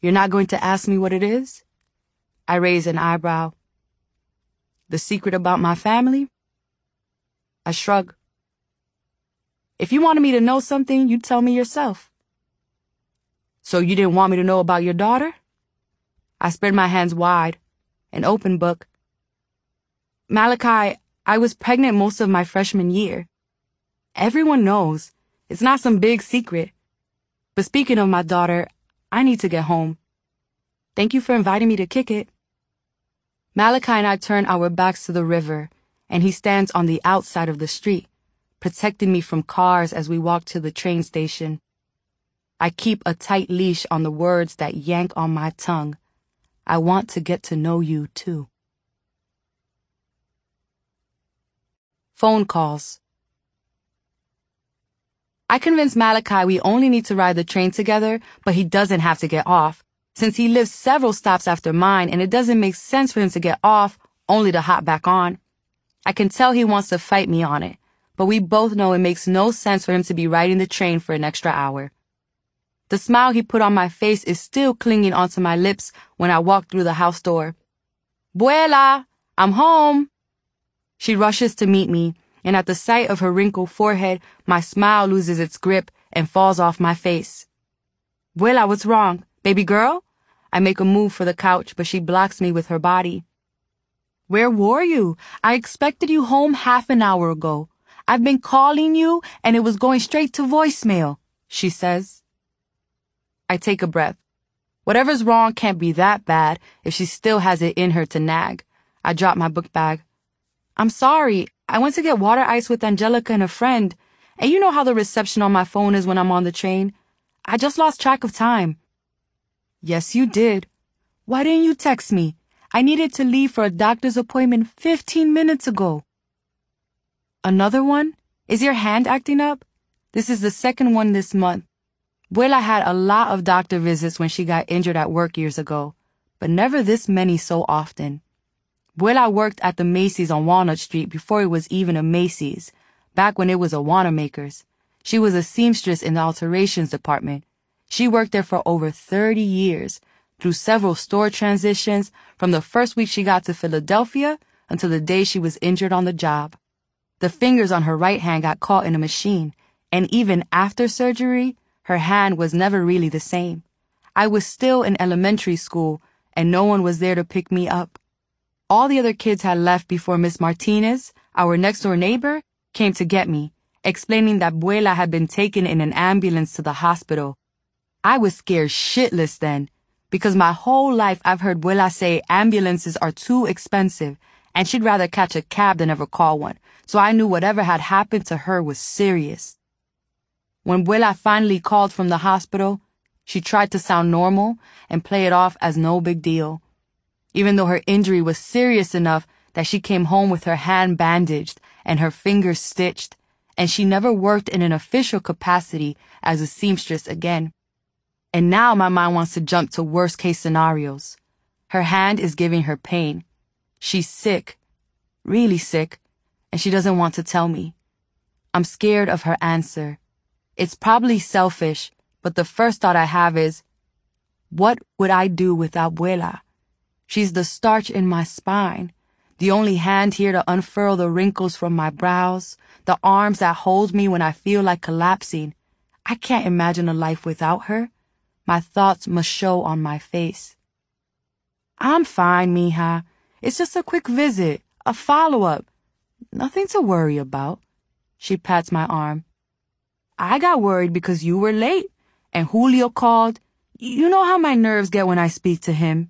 You're not going to ask me what it is? I raise an eyebrow. The secret about my family? I shrug. If you wanted me to know something, you'd tell me yourself. So you didn't want me to know about your daughter? I spread my hands wide, an open book. Malachi, I was pregnant most of my freshman year. Everyone knows. It's not some big secret. But speaking of my daughter, I need to get home. Thank you for inviting me to kick it. Malachi and I turn our backs to the river, and he stands on the outside of the street, protecting me from cars as we walk to the train station. I keep a tight leash on the words that yank on my tongue. I want to get to know you, too. Phone calls. I convince Malachi we only need to ride the train together, but he doesn't have to get off, since he lives several stops after mine and it doesn't make sense for him to get off only to hop back on. I can tell he wants to fight me on it, but we both know it makes no sense for him to be riding the train for an extra hour. The smile he put on my face is still clinging onto my lips when I walk through the house door. Buela, I'm home. She rushes to meet me, and at the sight of her wrinkled forehead, my smile loses its grip and falls off my face. Buela, what's wrong? Baby girl? I make a move for the couch, but she blocks me with her body. Where were you? I expected you home half an hour ago. I've been calling you, and it was going straight to voicemail, she says. I take a breath. Whatever's wrong can't be that bad if she still has it in her to nag. I drop my book bag. I'm sorry. I went to get water ice with Angelica and a friend, and you know how the reception on my phone is when I'm on the train. I just lost track of time. Yes, you did. Why didn't you text me? I needed to leave for a doctor's appointment 15 minutes ago. Another one? Is your hand acting up? This is the second one this month. Buela had a lot of doctor visits when she got injured at work years ago, but never this many so often. Buela worked at the Macy's on Walnut Street before it was even a Macy's, back when it was a Wanamaker's. She was a seamstress in the alterations department. She worked there for over 30 years, through several store transitions, from the first week she got to Philadelphia until the day she was injured on the job. The fingers on her right hand got caught in a machine, and even after surgery, her hand was never really the same. I was still in elementary school, and no one was there to pick me up. All the other kids had left before Miss Martinez, our next-door neighbor, came to get me, explaining that Buela had been taken in an ambulance to the hospital. I was scared shitless then, because my whole life I've heard Buela say ambulances are too expensive, and she'd rather catch a cab than ever call one, so I knew whatever had happened to her was serious. When Buela finally called from the hospital, she tried to sound normal and play it off as no big deal, even though her injury was serious enough that she came home with her hand bandaged and her fingers stitched, and she never worked in an official capacity as a seamstress again. And now my mind wants to jump to worst-case scenarios. Her hand is giving her pain. She's sick, really sick, and she doesn't want to tell me. I'm scared of her answer. It's probably selfish, but the first thought I have is, what would I do without Buela? She's the starch in my spine, the only hand here to unfurl the wrinkles from my brows, the arms that hold me when I feel like collapsing. I can't imagine a life without her. My thoughts must show on my face. I'm fine, mija. It's just a quick visit, a follow-up. Nothing to worry about. She pats my arm. I got worried because you were late, and Julio called. You know how my nerves get when I speak to him.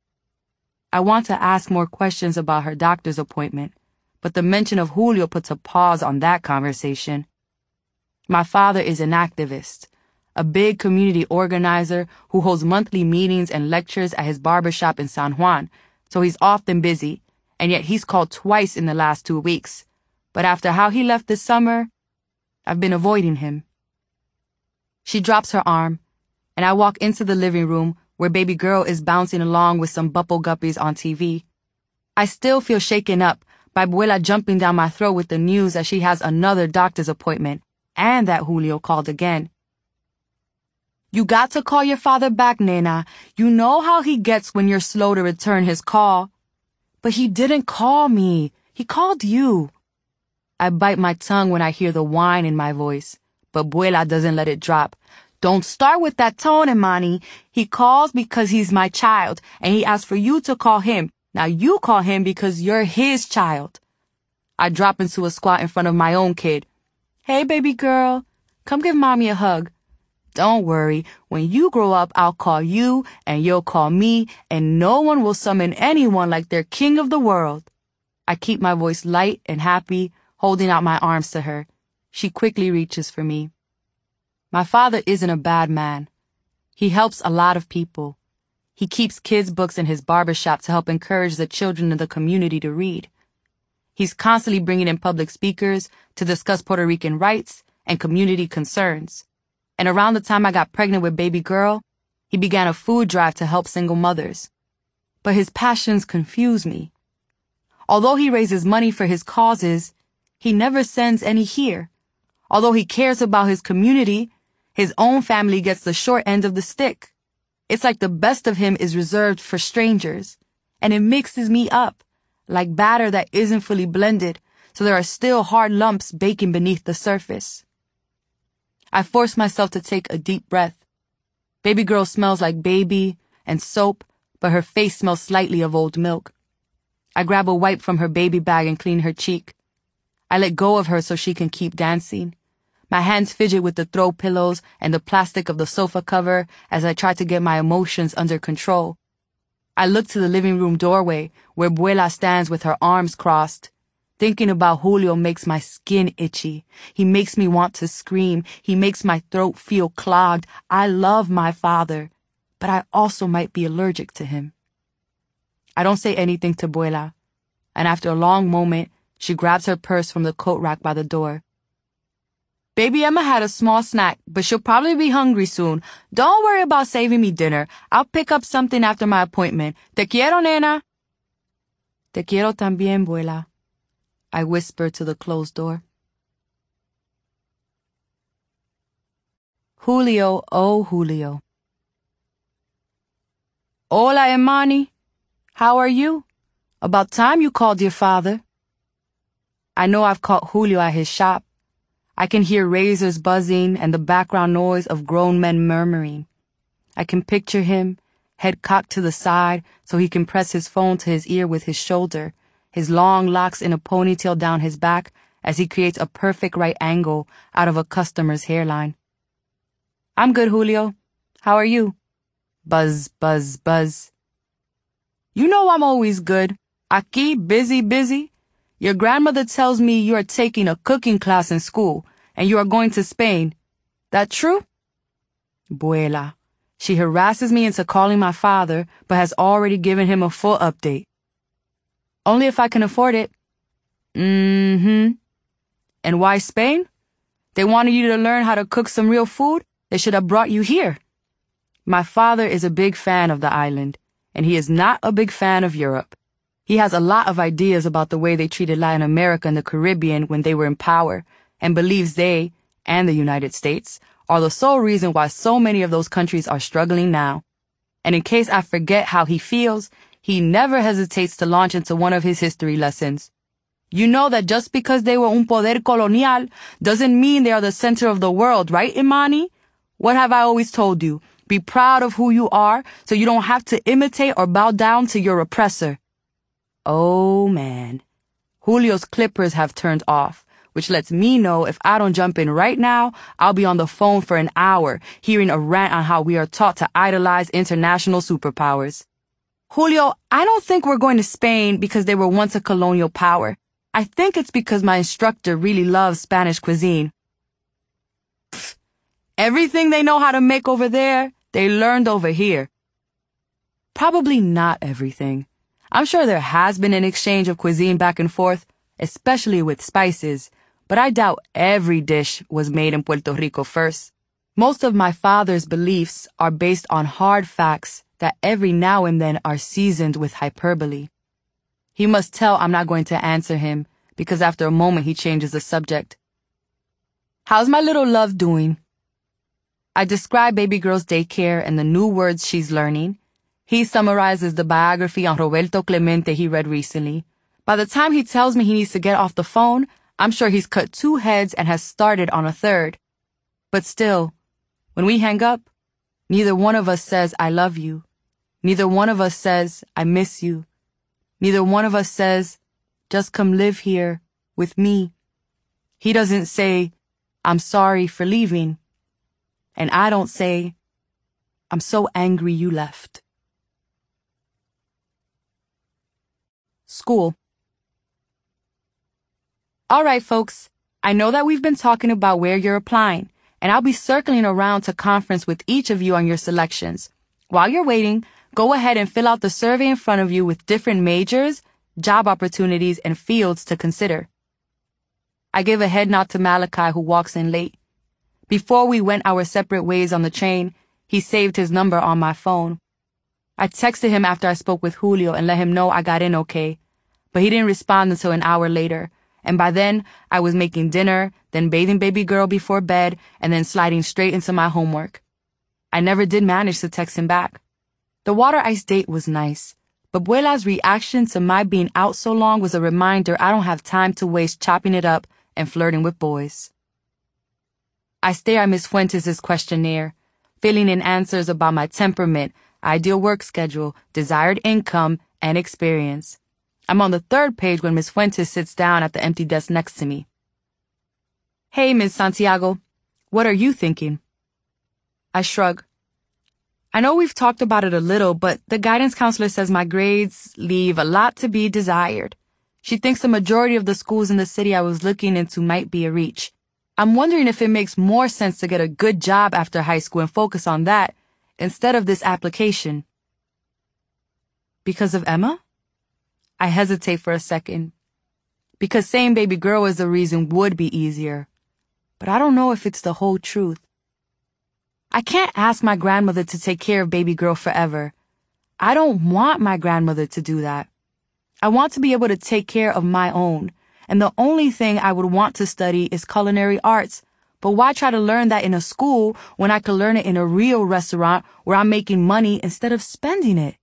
I want to ask more questions about her doctor's appointment, but the mention of Julio puts a pause on that conversation. My father is an activist, a big community organizer who holds monthly meetings and lectures at his barbershop in San Juan, so he's often busy, and yet he's called twice in the last 2 weeks. But after how he left this summer, I've been avoiding him. She drops her arm, and I walk into the living room where baby girl is bouncing along with some bubble guppies on TV. I still feel shaken up by Buela jumping down my throat with the news that she has another doctor's appointment and that Julio called again. You got to call your father back, nena. You know how he gets when you're slow to return his call. But he didn't call me. He called you. I bite my tongue when I hear the whine in my voice, but Buela doesn't let it drop. Don't start with that tone, Imani. He calls because he's my child, and he asked for you to call him. Now you call him because you're his child. I drop into a squat in front of my own kid. Hey, baby girl, come give mommy a hug. Don't worry, when you grow up, I'll call you, and you'll call me, and no one will summon anyone like their king of the world. I keep my voice light and happy, holding out my arms to her. She quickly reaches for me. My father isn't a bad man. He helps a lot of people. He keeps kids' books in his barbershop to help encourage the children in the community to read. He's constantly bringing in public speakers to discuss Puerto Rican rights and community concerns. And around the time I got pregnant with baby girl, he began a food drive to help single mothers. But his passions confuse me. Although he raises money for his causes, he never sends any here. Although he cares about his community, his own family gets the short end of the stick. It's like the best of him is reserved for strangers, and it mixes me up, like batter that isn't fully blended, so there are still hard lumps baking beneath the surface. I force myself to take a deep breath. Baby girl smells like baby and soap, but her face smells slightly of old milk. I grab a wipe from her baby bag and clean her cheek. I let go of her so she can keep dancing. My hands fidget with the throw pillows and the plastic of the sofa cover as I try to get my emotions under control. I look to the living room doorway where Buela stands with her arms crossed. Thinking about Julio makes my skin itchy. He makes me want to scream. He makes my throat feel clogged. I love my father, but I also might be allergic to him. I don't say anything to Buela, and after a long moment, she grabs her purse from the coat rack by the door. Baby Emma had a small snack, but she'll probably be hungry soon. Don't worry about saving me dinner. I'll pick up something after my appointment. Te quiero, nena. Te quiero también, Buela. I whisper to the closed door. Julio, oh Julio. Hola, Imani. How are you? About time you called your father. I know I've caught Julio at his shop. I can hear razors buzzing and the background noise of grown men murmuring. I can picture him, head cocked to the side so he can press his phone to his ear with his shoulder, his long locks in a ponytail down his back as he creates a perfect right angle out of a customer's hairline. I'm good, Julio. How are you? Buzz, buzz, buzz. You know I'm always good. Aquí, busy. Your grandmother tells me you are taking a cooking class in school and you are going to Spain. That true? Buela. She harasses me into calling my father, but has already given him a full update. Only if I can afford it. And why Spain? They wanted you to learn how to cook some real food? They should have brought you here. My father is a big fan of the island, and he is not a big fan of Europe. He has a lot of ideas about the way they treated Latin America and the Caribbean when they were in power, and believes they, and the United States, are the sole reason why so many of those countries are struggling now. And in case I forget how he feels, he never hesitates to launch into one of his history lessons. You know that just because they were un poder colonial doesn't mean they are the center of the world, right, Imani? What have I always told you? Be proud of who you are so you don't have to imitate or bow down to your oppressor. Oh, man. Julio's clippers have turned off, which lets me know if I don't jump in right now, I'll be on the phone for an hour, hearing a rant on how we are taught to idolize international superpowers. Julio, I don't think we're going to Spain because they were once a colonial power. I think it's because my instructor really loves Spanish cuisine. Pfft, everything they know how to make over there, they learned over here. Probably not everything. I'm sure there has been an exchange of cuisine back and forth, especially with spices, but I doubt every dish was made in Puerto Rico first. Most of my father's beliefs are based on hard facts that every now and then are seasoned with hyperbole. He must tell I'm not going to answer him, because after a moment he changes the subject. How's my little love doing? I describe baby girl's daycare and the new words she's learning. He summarizes the biography on Roberto Clemente he read recently. By the time he tells me he needs to get off the phone, I'm sure he's cut 2 heads and has started on a 3rd. But still, when we hang up, neither one of us says, I love you. Neither one of us says, I miss you. Neither one of us says, just come live here with me. He doesn't say, I'm sorry for leaving. And I don't say, I'm so angry you left. School. All right, folks, I know that we've been talking about where you're applying, and I'll be circling around to conference with each of you on your selections. While you're waiting, go ahead and fill out the survey in front of you with different majors, job opportunities, and fields to consider. I give a head nod to Malachi, who walks in late. Before we went our separate ways on the train, he saved his number on my phone. I texted him after I spoke with Julio and let him know I got in okay, but he didn't respond until an hour later, and by then I was making dinner, then bathing baby girl before bed, and then sliding straight into my homework. I never did manage to text him back. The water ice date was nice, but Buela's reaction to my being out so long was a reminder I don't have time to waste chopping it up and flirting with boys. I stare at Ms. Fuentes' questionnaire, filling in answers about my temperament, ideal work schedule, desired income, and experience. I'm on the 3rd page when Ms. Fuentes sits down at the empty desk next to me. Hey, Ms. Santiago, what are you thinking? I shrug. I know we've talked about it a little, but the guidance counselor says my grades leave a lot to be desired. She thinks the majority of the schools in the city I was looking into might be a reach. I'm wondering if it makes more sense to get a good job after high school and focus on that instead of this application. Because of Emma? I hesitate for a second. Because saying baby girl is the reason would be easier. But I don't know if it's the whole truth. I can't ask my grandmother to take care of baby girl forever. I don't want my grandmother to do that. I want to be able to take care of my own, and the only thing I would want to study is culinary arts. But why try to learn that in a school when I could learn it in a real restaurant where I'm making money instead of spending it?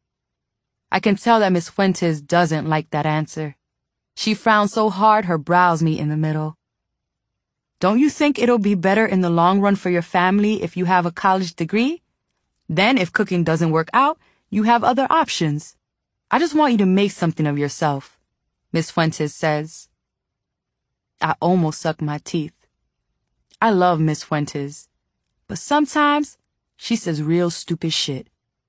I can tell that Miss Fuentes doesn't like that answer. She frowns so hard her brows meet in the middle. Don't you think it'll be better in the long run for your family if you have a college degree? Then if cooking doesn't work out, you have other options. I just want you to make something of yourself, Miss Fuentes says. I almost suck my teeth. I love Miss Fuentes, but sometimes she says real stupid shit.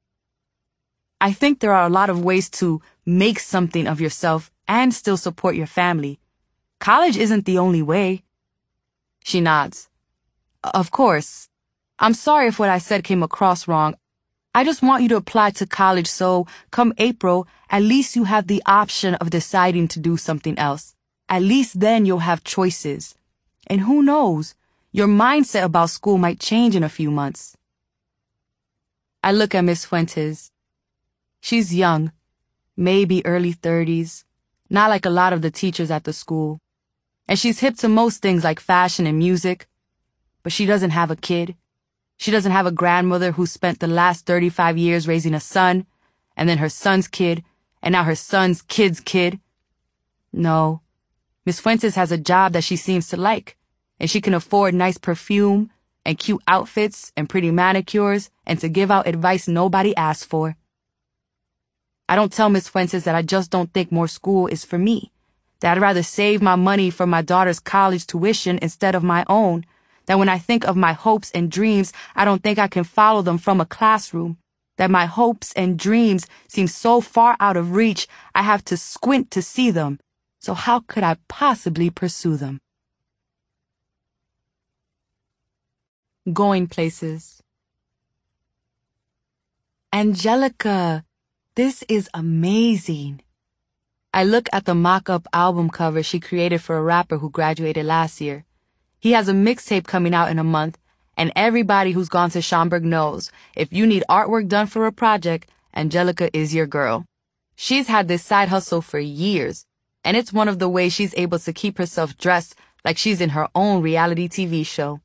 I think there are a lot of ways to make something of yourself and still support your family. College isn't the only way. She nods. Of course. I'm sorry if what I said came across wrong. I just want you to apply to college so, come April, at least you have the option of deciding to do something else. At least then you'll have choices. And who knows, your mindset about school might change in a few months. I look at Miss Fuentes. She's young, maybe early 30s, not like a lot of the teachers at the school. And she's hip to most things like fashion and music. But she doesn't have a kid. She doesn't have a grandmother who spent the last 35 years raising a son, and then her son's kid, and now her son's kid's kid. No, Miss Fuentes has a job that she seems to like, and she can afford nice perfume and cute outfits and pretty manicures and to give out advice nobody asked for. I don't tell Miss Fuentes that I just don't think more school is for me, that I'd rather save my money for my daughter's college tuition instead of my own, that when I think of my hopes and dreams, I don't think I can follow them from a classroom, that my hopes and dreams seem so far out of reach I have to squint to see them, so how could I possibly pursue them? Going places. Angelica, this is amazing. I look at the mock-up album cover she created for a rapper who graduated last year. He has a mixtape coming out in a month, and everybody who's gone to Schaumburg knows if you need artwork done for a project, Angelica is your girl. She's had this side hustle for years, and it's one of the ways she's able to keep herself dressed like she's in her own reality TV show.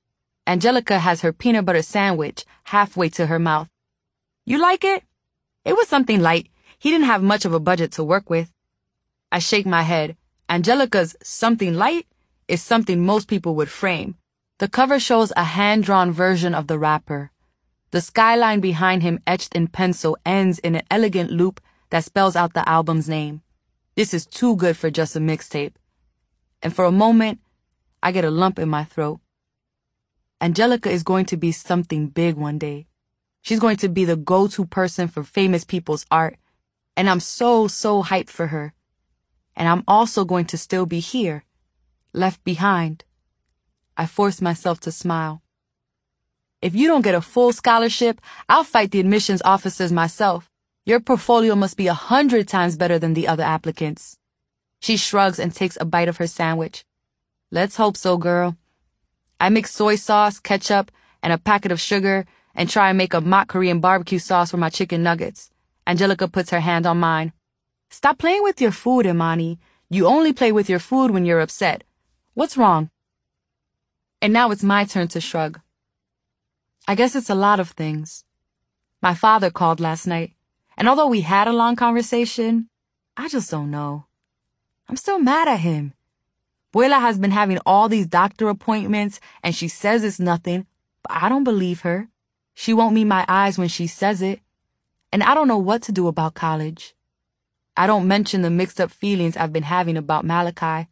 Angelica has her peanut butter sandwich halfway to her mouth. You like it? It was something light. He didn't have much of a budget to work with. I shake my head. Angelica's something light is something most people would frame. The cover shows a hand-drawn version of the rapper. The skyline behind him etched in pencil ends in an elegant loop that spells out the album's name. This is too good for just a mixtape. And for a moment, I get a lump in my throat. Angelica is going to be something big one day. She's going to be the go-to person for famous people's art. And I'm so hyped for her. And I'm also going to still be here, left behind. I force myself to smile. If you don't get a full scholarship, I'll fight the admissions officers myself. Your portfolio must be 100 times better than the other applicants. She shrugs and takes a bite of her sandwich. Let's hope so, girl. I mix soy sauce, ketchup, and a packet of sugar and try and make a mock Korean barbecue sauce for my chicken nuggets. Angelica puts her hand on mine. Stop playing with your food, Imani. You only play with your food when you're upset. What's wrong? And now it's my turn to shrug. I guess it's a lot of things. My father called last night, and although we had a long conversation, I just don't know. I'm still mad at him. Buela has been having all these doctor appointments, and she says it's nothing, but I don't believe her. She won't meet my eyes when she says it. And I don't know what to do about college. I don't mention the mixed-up feelings I've been having about Malachi.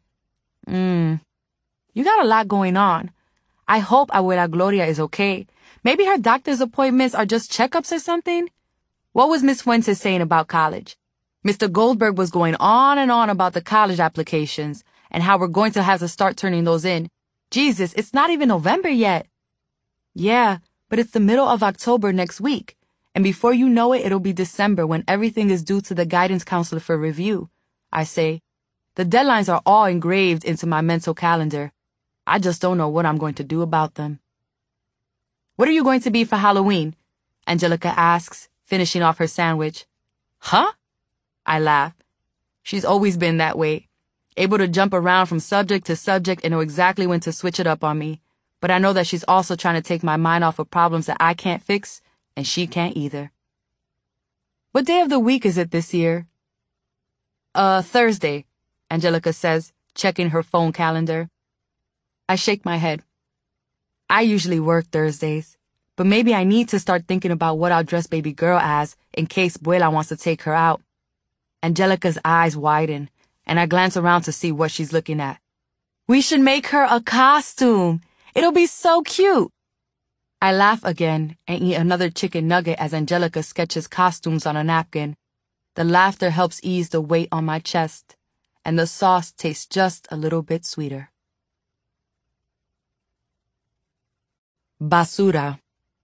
You got a lot going on. I hope Abuela Gloria is okay. Maybe her doctor's appointments are just checkups or something? What was Miss Fuentes saying about college? Mr. Goldberg was going on and on about the college applications and how we're going to have to start turning those in. Jesus, it's not even November yet. Yeah, but it's the middle of October next week. And before you know it, it'll be December when everything is due to the guidance counselor for review. I say, the deadlines are all engraved into my mental calendar. I just don't know what I'm going to do about them. What are you going to be for Halloween? Angelica asks, finishing off her sandwich. Huh? I laugh. She's always been that way, able to jump around from subject to subject and know exactly when to switch it up on me. But I know that she's also trying to take my mind off of problems that I can't fix, and she can't either. What day of the week is it this year? Thursday, Angelica says, checking her phone calendar. I shake my head. I usually work Thursdays, but maybe I need to start thinking about what I'll dress baby girl as in case Buela wants to take her out. Angelica's eyes widen, and I glance around to see what she's looking at. We should make her a costume. It'll be so cute. I laugh again and eat another chicken nugget as Angelica sketches costumes on a napkin. The laughter helps ease the weight on my chest, and the sauce tastes just a little bit sweeter. Basura.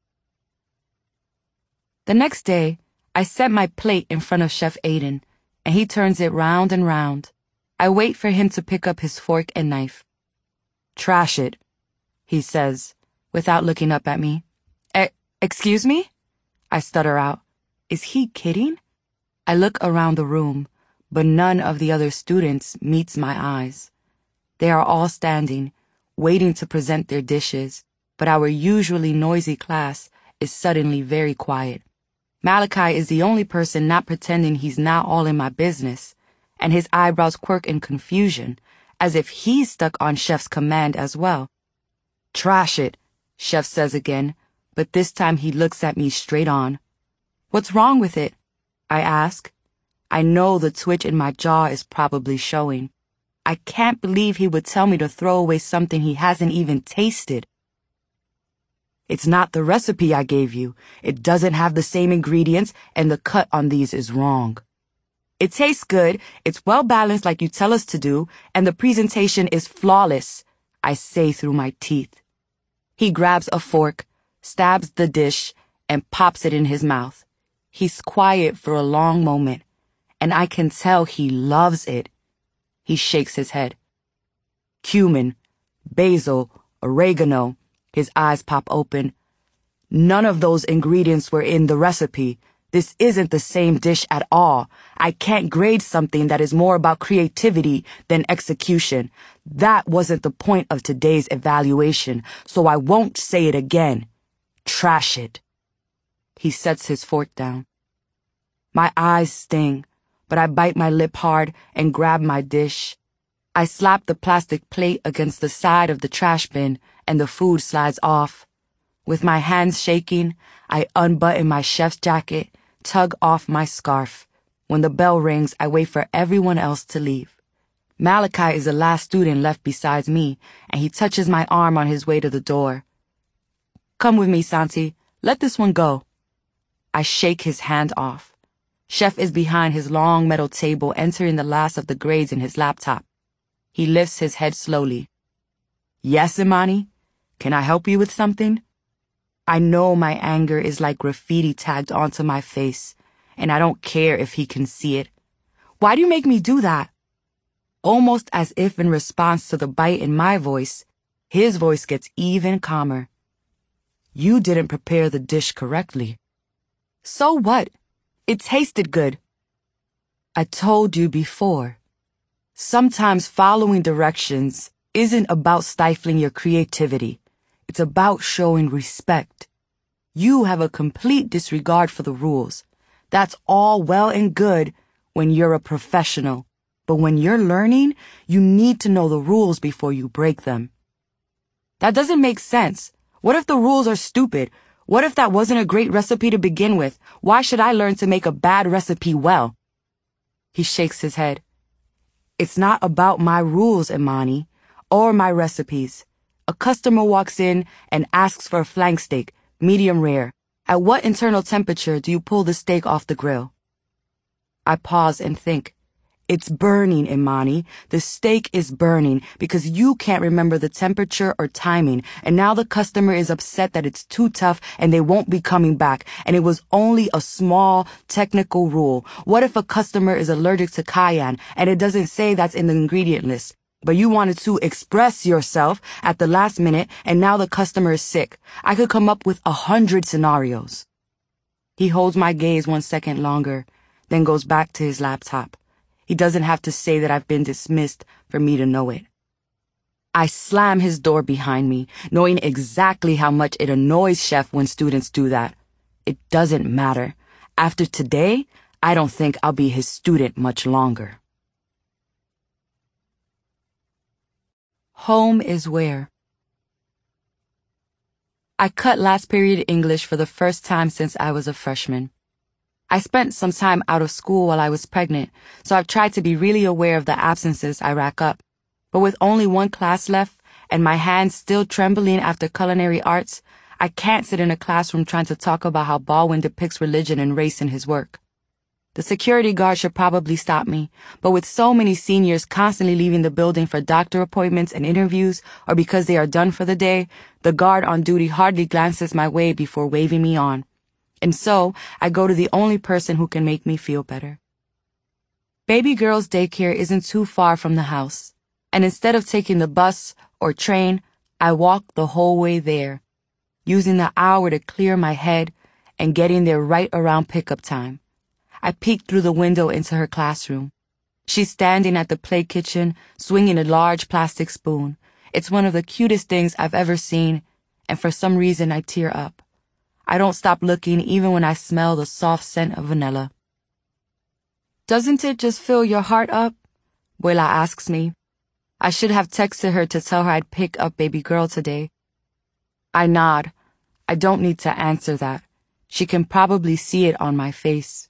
The next day, I set my plate in front of Chef Aiden, and he turns it round and round. I wait for him to pick up his fork and knife. Trash it, he says, without looking up at me. Excuse me? I stutter out. Is he kidding? I look around the room, but none of the other students meets my eyes. They are all standing, waiting to present their dishes, but our usually noisy class is suddenly very quiet. Malachi is the only person not pretending he's not all in my business, and his eyebrows quirk in confusion, as if he's stuck on Chef's command as well. Trash it, Chef says again, but this time he looks at me straight on. What's wrong with it? I ask. I know the twitch in my jaw is probably showing. I can't believe he would tell me to throw away something he hasn't even tasted. It's not the recipe I gave you. It doesn't have the same ingredients, and the cut on these is wrong. It tastes good, it's well balanced like you tell us to do, and the presentation is flawless, I say through my teeth. He grabs a fork, stabs the dish, and pops it in his mouth. He's quiet for a long moment, and I can tell he loves it. He shakes his head. Cumin, basil, oregano. His eyes pop open. None of those ingredients were in the recipe. This isn't the same dish at all. I can't grade something that is more about creativity than execution. That wasn't the point of today's evaluation, so I won't say it again. Trash it. He sets his fork down. My eyes sting, but I bite my lip hard and grab my dish. I slap the plastic plate against the side of the trash bin, and the food slides off. With my hands shaking, I unbutton my chef's jacket, tug off my scarf. When the bell rings, I wait for everyone else to leave. Malachi is the last student left besides me, and he touches my arm on his way to the door. Come with me, Santi. Let this one go. I shake his hand off. Chef is behind his long metal table, entering the last of the grades in his laptop. He lifts his head slowly. Yes, Imani? Can I help you with something? I know my anger is like graffiti tagged onto my face, and I don't care if he can see it. Why do you make me do that? Almost as if in response to the bite in my voice, his voice gets even calmer. You didn't prepare the dish correctly. So what? It tasted good. I told you before. Sometimes following directions isn't about stifling your creativity. It's about showing respect. You have a complete disregard for the rules. That's all well and good when you're a professional. But when you're learning, you need to know the rules before you break them. That doesn't make sense. What if the rules are stupid? What if that wasn't a great recipe to begin with? Why should I learn to make a bad recipe well? He shakes his head. It's not about my rules, Imani, or my recipes. A customer walks in and asks for a flank steak, medium rare. At what internal temperature do you pull the steak off the grill? I pause and think. It's burning, Imani. The steak is burning because you can't remember the temperature or timing, and now the customer is upset that it's too tough and they won't be coming back, and it was only a small technical rule. What if a customer is allergic to cayenne and it doesn't say that's in the ingredient list? But you wanted to express yourself at the last minute, and now the customer is sick. I could come up with 100 scenarios. He holds my gaze 1 second longer, then goes back to his laptop. He doesn't have to say that I've been dismissed for me to know it. I slam his door behind me, knowing exactly how much it annoys Chef when students do that. It doesn't matter. After today, I don't think I'll be his student much longer. Home is where? I cut last period English for the first time since I was a freshman. I spent some time out of school while I was pregnant, so I've tried to be really aware of the absences I rack up. But with only one class left, and my hands still trembling after culinary arts, I can't sit in a classroom trying to talk about how Baldwin depicts religion and race in his work. The security guard should probably stop me, but with so many seniors constantly leaving the building for doctor appointments and interviews, or because they are done for the day, the guard on duty hardly glances my way before waving me on. And so, I go to the only person who can make me feel better. Baby girl's daycare isn't too far from the house, and instead of taking the bus or train, I walk the whole way there, using the hour to clear my head and getting there right around pickup time. I peek through the window into her classroom. She's standing at the play kitchen, swinging a large plastic spoon. It's one of the cutest things I've ever seen, and for some reason I tear up. I don't stop looking even when I smell the soft scent of vanilla. Doesn't it just fill your heart up? Buela asks me. I should have texted her to tell her I'd pick up baby girl today. I nod. I don't need to answer that. She can probably see it on my face.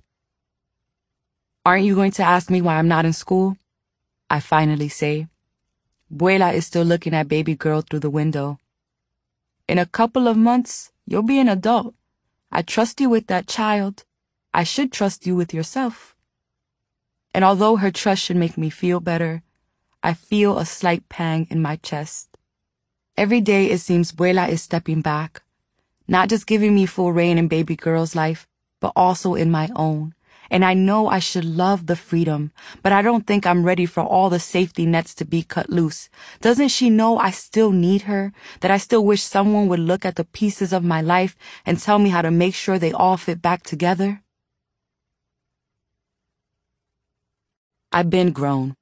Aren't you going to ask me why I'm not in school? I finally say. Buela is still looking at baby girl through the window. In a couple of months, you'll be an adult. I trust you with that child. I should trust you with yourself. And although her trust should make me feel better, I feel a slight pang in my chest. Every day it seems Buela is stepping back, not just giving me full reign in baby girl's life, but also in my own. And I know I should love the freedom, but I don't think I'm ready for all the safety nets to be cut loose. Doesn't she know I still need her? That I still wish someone would look at the pieces of my life and tell me how to make sure they all fit back together? I've been grown.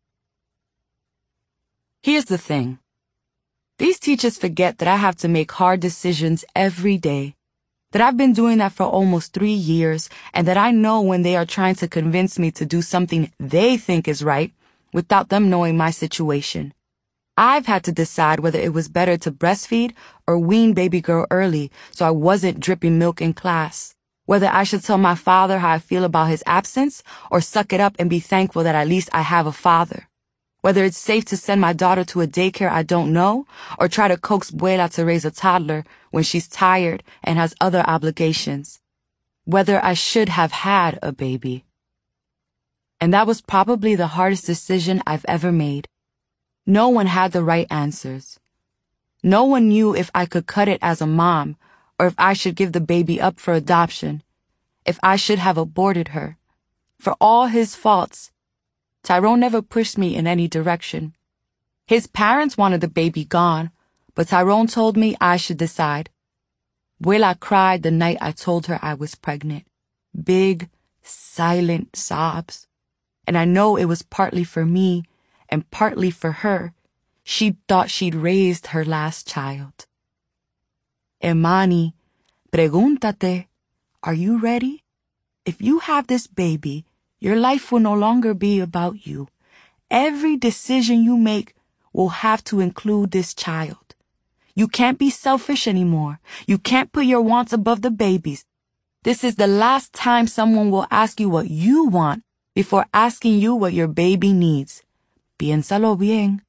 Here's the thing. These teachers forget that I have to make hard decisions every day, that I've been doing that for almost 3 years, and that I know when they are trying to convince me to do something they think is right without them knowing my situation. I've had to decide whether it was better to breastfeed or wean baby girl early so I wasn't dripping milk in class, whether I should tell my father how I feel about his absence or suck it up and be thankful that at least I have a father, whether it's safe to send my daughter to a daycare I don't know or try to coax Buela to raise a toddler when she's tired and has other obligations, whether I should have had a baby. And that was probably the hardest decision I've ever made. No one had the right answers. No one knew if I could cut it as a mom or if I should give the baby up for adoption, if I should have aborted her. For all his faults, Tyrone never pushed me in any direction. His parents wanted the baby gone, but Tyrone told me I should decide. Buela cried the night I told her I was pregnant. Big, silent sobs. And I know it was partly for me and partly for her. She thought she'd raised her last child. Imani, pregúntate, are you ready? If you have this baby, your life will no longer be about you. Every decision you make will have to include this child. You can't be selfish anymore. You can't put your wants above the baby's. This is the last time someone will ask you what you want before asking you what your baby needs. Piénsalo bien.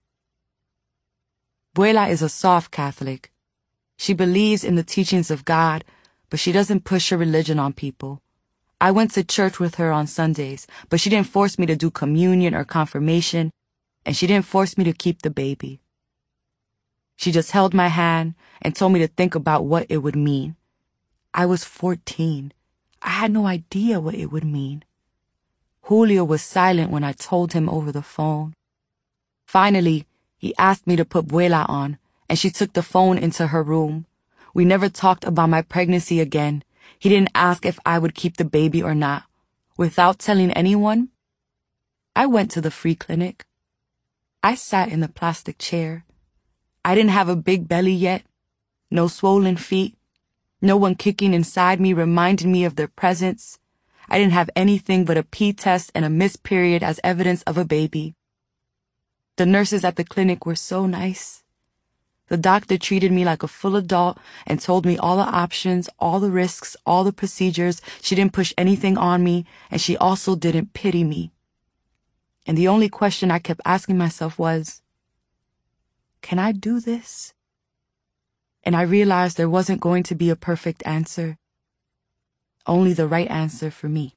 Buela is a soft Catholic. She believes in the teachings of God, but she doesn't push her religion on people. I went to church with her on Sundays, but she didn't force me to do communion or confirmation, and she didn't force me to keep the baby. She just held my hand and told me to think about what it would mean. I was 14. I had no idea what it would mean. Julio was silent when I told him over the phone. Finally, he asked me to put Buela on, and she took the phone into her room. We never talked about my pregnancy again. He didn't ask if I would keep the baby or not. Without telling anyone, I went to the free clinic. I sat in the plastic chair. I didn't have a big belly yet, no swollen feet, no one kicking inside me reminding me of their presence. I didn't have anything but a pee test and a missed period as evidence of a baby. The nurses at the clinic were so nice. The doctor treated me like a full adult and told me all the options, all the risks, all the procedures. She didn't push anything on me, and she also didn't pity me. And the only question I kept asking myself was, can I do this? And I realized there wasn't going to be a perfect answer, only the right answer for me.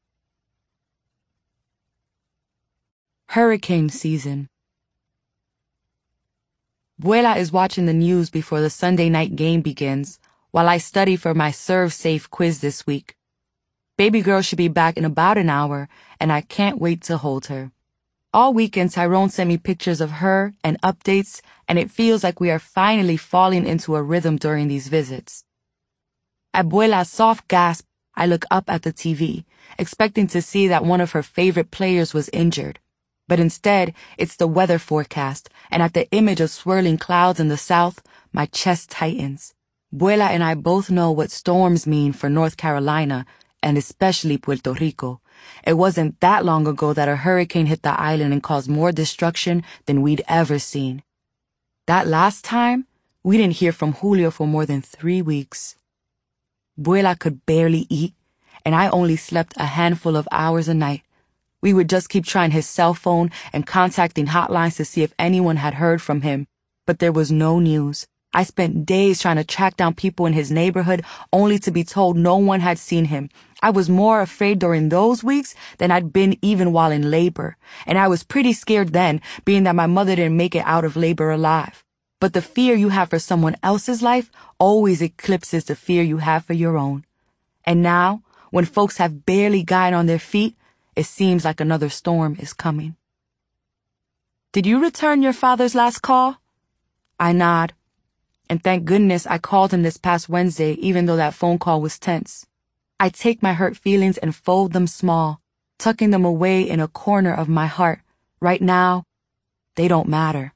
Hurricane season. Buela is watching the news before the Sunday night game begins, while I study for my Serve Safe quiz this week. Baby girl should be back in about an hour, and I can't wait to hold her. All weekend, Tyrone sent me pictures of her and updates, and it feels like we are finally falling into a rhythm during these visits. At Buela's soft gasp, I look up at the TV, expecting to see that one of her favorite players was injured. But instead, it's the weather forecast, and at the image of swirling clouds in the south, my chest tightens. Buela and I both know what storms mean for North Carolina, and especially Puerto Rico. It wasn't that long ago that a hurricane hit the island and caused more destruction than we'd ever seen. That last time, we didn't hear from Julio for more than 3 weeks. Buela could barely eat, and I only slept a handful of hours a night. We would just keep trying his cell phone and contacting hotlines to see if anyone had heard from him, but there was no news. I spent days trying to track down people in his neighborhood only to be told no one had seen him. I was more afraid during those weeks than I'd been even while in labor, and I was pretty scared then, being that my mother didn't make it out of labor alive. But the fear you have for someone else's life always eclipses the fear you have for your own. And now, when folks have barely gotten on their feet, it seems like another storm is coming. Did you return your father's last call? I nod. And thank goodness I called him this past Wednesday, even though that phone call was tense. I take my hurt feelings and fold them small. tucking them away in a corner of my heart. Right now, they don't matter.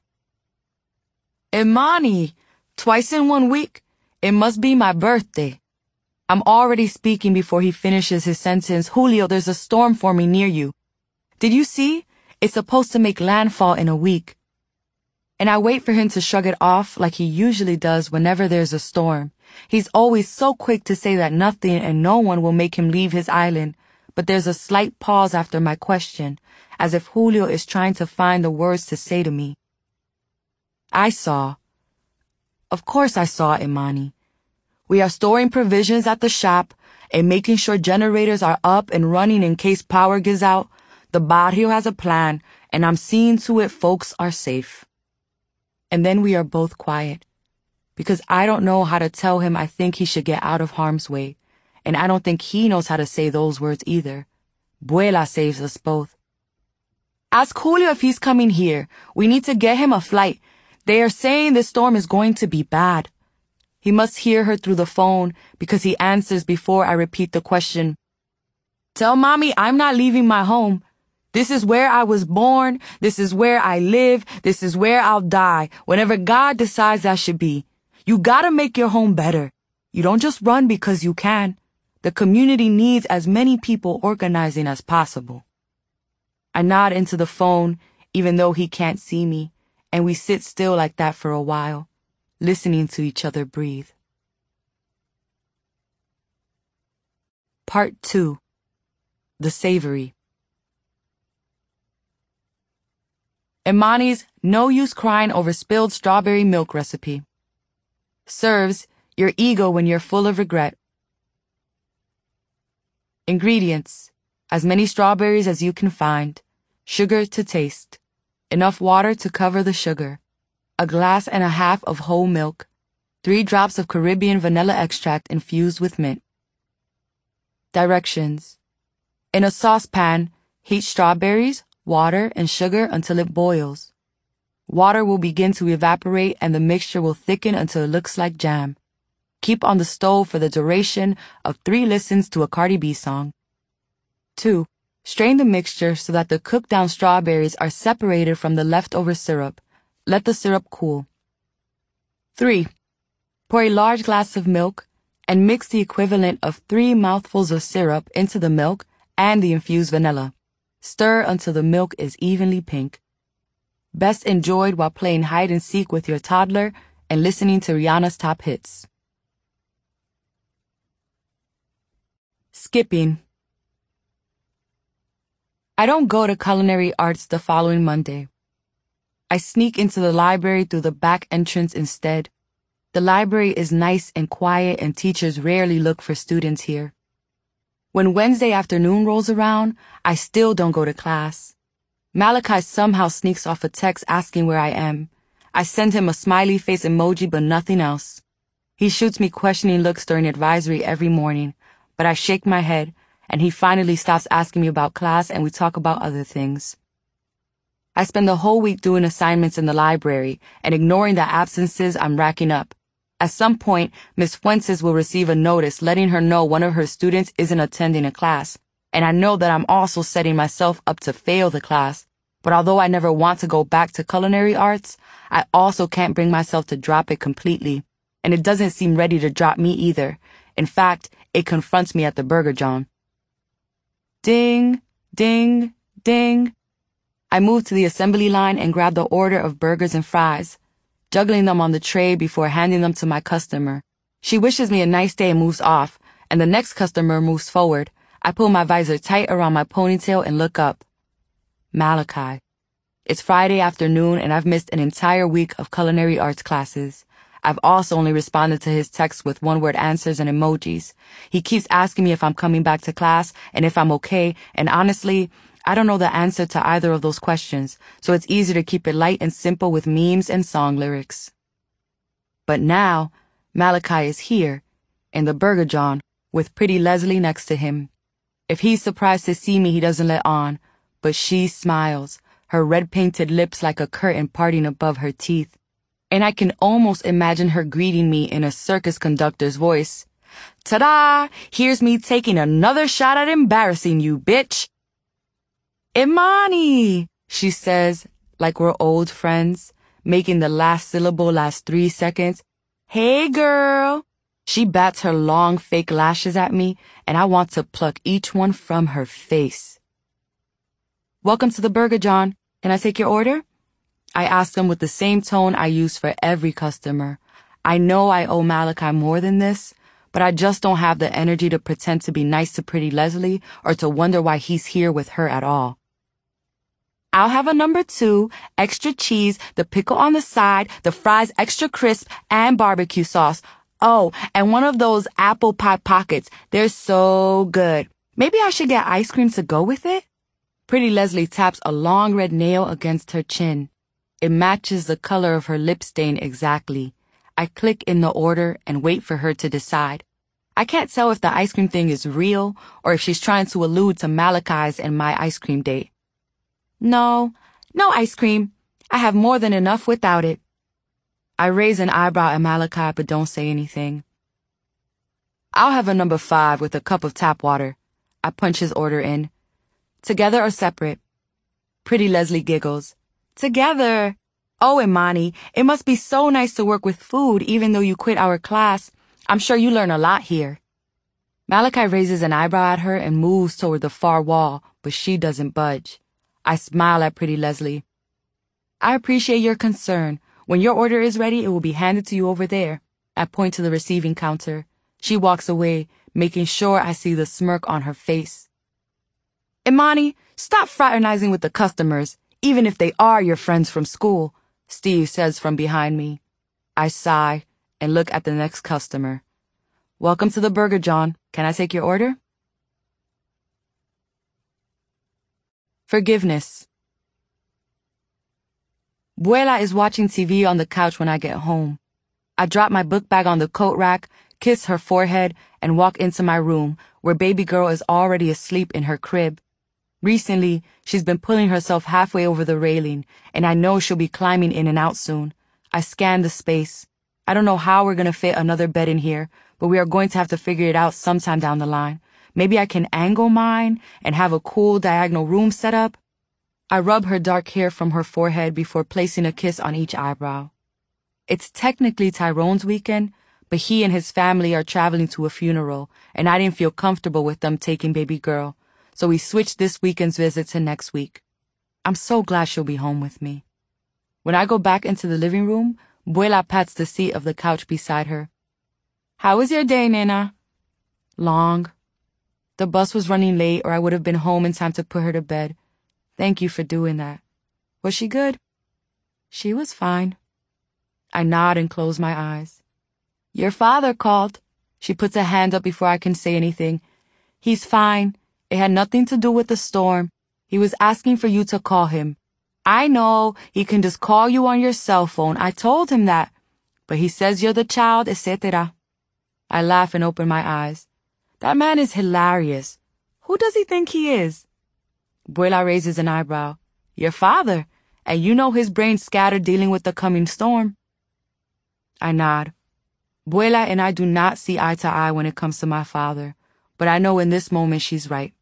Imani, twice in 1 week? It must be my birthday. I'm already speaking before he finishes his sentence. Julio, there's a storm forming near you. Did you see? It's supposed to make landfall in a week. And I wait for him to shrug it off like he usually does whenever there's a storm. He's always so quick to say that nothing and no one will make him leave his island, but there's a slight pause after my question, as if Julio is trying to find the words to say to me. I saw. Of course I saw, Imani. We are storing provisions at the shop and making sure generators are up and running in case power gives out. The barrio has a plan, and I'm seeing to it folks are safe. And then we are both quiet, because I don't know how to tell him I think he should get out of harm's way, and I don't think he knows how to say those words either. Buela saves us both. Ask Julio if he's coming here. We need to get him a flight. They are saying this storm is going to be bad. He must hear her through the phone because he answers before I repeat the question. Tell Mommy I'm not leaving my home. This is where I was born. This is where I live. This is where I'll die, whenever God decides that should be. You gotta make your home better. You don't just run because you can. The community needs as many people organizing as possible. I nod into the phone, even though he can't see me, and we sit still like that for a while, listening to each other breathe. Part 2. The Savory. Imani's no use crying over spilled strawberry milk recipe. Serves your ego when you're full of regret. Ingredients: as many strawberries as you can find, sugar to taste, enough water to cover the sugar, a glass and a half of whole milk, 3 drops of Caribbean vanilla extract infused with mint. Directions: in a saucepan, heat strawberries, water, and sugar until it boils. Water will begin to evaporate and the mixture will thicken until it looks like jam. Keep on the stove for the duration of 3 listens to a Cardi B song. 2. Strain the mixture so that the cooked down strawberries are separated from the leftover syrup. Let the syrup cool. 3. Pour a large glass of milk and mix the equivalent of 3 mouthfuls of syrup into the milk and the infused vanilla. Stir until the milk is evenly pink. Best enjoyed while playing hide and seek with your toddler and listening to Rihanna's top hits. Skipping. I don't go to culinary arts the following Monday. I sneak into the library through the back entrance instead. The library is nice and quiet and teachers rarely look for students here. When Wednesday afternoon rolls around, I still don't go to class. Malachi somehow sneaks off a text asking where I am. I send him a smiley face emoji but nothing else. He shoots me questioning looks during advisory every morning, but I shake my head, and he finally stops asking me about class and we talk about other things. I spend the whole week doing assignments in the library and ignoring the absences I'm racking up. At some point, Miss Fuentes will receive a notice letting her know one of her students isn't attending a class, and I know that I'm also setting myself up to fail the class. But although I never want to go back to culinary arts, I also can't bring myself to drop it completely, and it doesn't seem ready to drop me either. In fact, it confronts me at the Burger John. Ding, ding, ding. I move to the assembly line and grab the order of burgers and fries, juggling them on the tray before handing them to my customer. She wishes me a nice day and moves off, and the next customer moves forward. I pull my visor tight around my ponytail and look up. Malachi. It's Friday afternoon and I've missed an entire week of culinary arts classes. I've also only responded to his texts with one-word answers and emojis. He keeps asking me if I'm coming back to class and if I'm okay, and honestly, I don't know the answer to either of those questions, so it's easier to keep it light and simple with memes and song lyrics. But now, Malachi is here, in the Burger John, with pretty Leslie next to him. If he's surprised to see me, he doesn't let on, but she smiles, her red-painted lips like a curtain parting above her teeth. And I can almost imagine her greeting me in a circus conductor's voice. Ta-da! Here's me taking another shot at embarrassing you, bitch! Imani, she says, like we're old friends, making the last syllable last 3 seconds. Hey, girl. She bats her long fake lashes at me, and I want to pluck each one from her face. Welcome to the Burger, John. Can I take your order? I ask him with the same tone I use for every customer. I know I owe Malachi more than this, but I just don't have the energy to pretend to be nice to Pretty Leslie or to wonder why he's here with her at all. I'll have a number 2, extra cheese, the pickle on the side, the fries extra crisp, and barbecue sauce. Oh, and one of those apple pie pockets. They're so good. Maybe I should get ice cream to go with it? Pretty Leslie taps a long red nail against her chin. It matches the color of her lip stain exactly. I click in the order and wait for her to decide. I can't tell if the ice cream thing is real or if she's trying to allude to Malachi's and my ice cream date. No ice cream. I have more than enough without it. I raise an eyebrow at Malachi but don't say anything. I'll have a number 5 with a cup of tap water. I punch his order in. Together or separate? Pretty Leslie giggles. Together. Oh, Imani, it must be so nice to work with food even though you quit our class. I'm sure you learn a lot here. Malachi raises an eyebrow at her and moves toward the far wall, but she doesn't budge. I smile at Pretty Leslie. I appreciate your concern. When your order is ready, it will be handed to you over there. I point to the receiving counter. She walks away, making sure I see the smirk on her face. Imani, stop fraternizing with the customers, even if they are your friends from school, Steve says from behind me. I sigh and look at the next customer. Welcome to the Burger, John. Can I take your order? Forgiveness. Buela is watching TV on the couch when I get home. I drop my book bag on the coat rack, kiss her forehead, and walk into my room, where baby girl is already asleep in her crib. Recently, she's been pulling herself halfway over the railing, and I know she'll be climbing in and out soon. I scan the space. I don't know how we're gonna fit another bed in here, but we are going to have to figure it out sometime down the line. Maybe I can angle mine and have a cool diagonal room set up. I rub her dark hair from her forehead before placing a kiss on each eyebrow. It's technically Tyrone's weekend, but he and his family are traveling to a funeral, and I didn't feel comfortable with them taking baby girl, so we switched this weekend's visit to next week. I'm so glad she'll be home with me. When I go back into the living room, Buela pats the seat of the couch beside her. How was your day, Nena? Long. The bus was running late, or I would have been home in time to put her to bed. Thank you for doing that. Was she good? She was fine. I nod and close my eyes. Your father called. She puts a hand up before I can say anything. He's fine. It had nothing to do with the storm. He was asking for you to call him. I know, he can just call you on your cell phone. I told him that. But he says you're the child, etc. I laugh and open my eyes. That man is hilarious. Who does he think he is? Buela raises an eyebrow. Your father, and you know his brain's scattered dealing with the coming storm. I nod. Buela and I do not see eye to eye when it comes to my father, but I know in this moment she's right.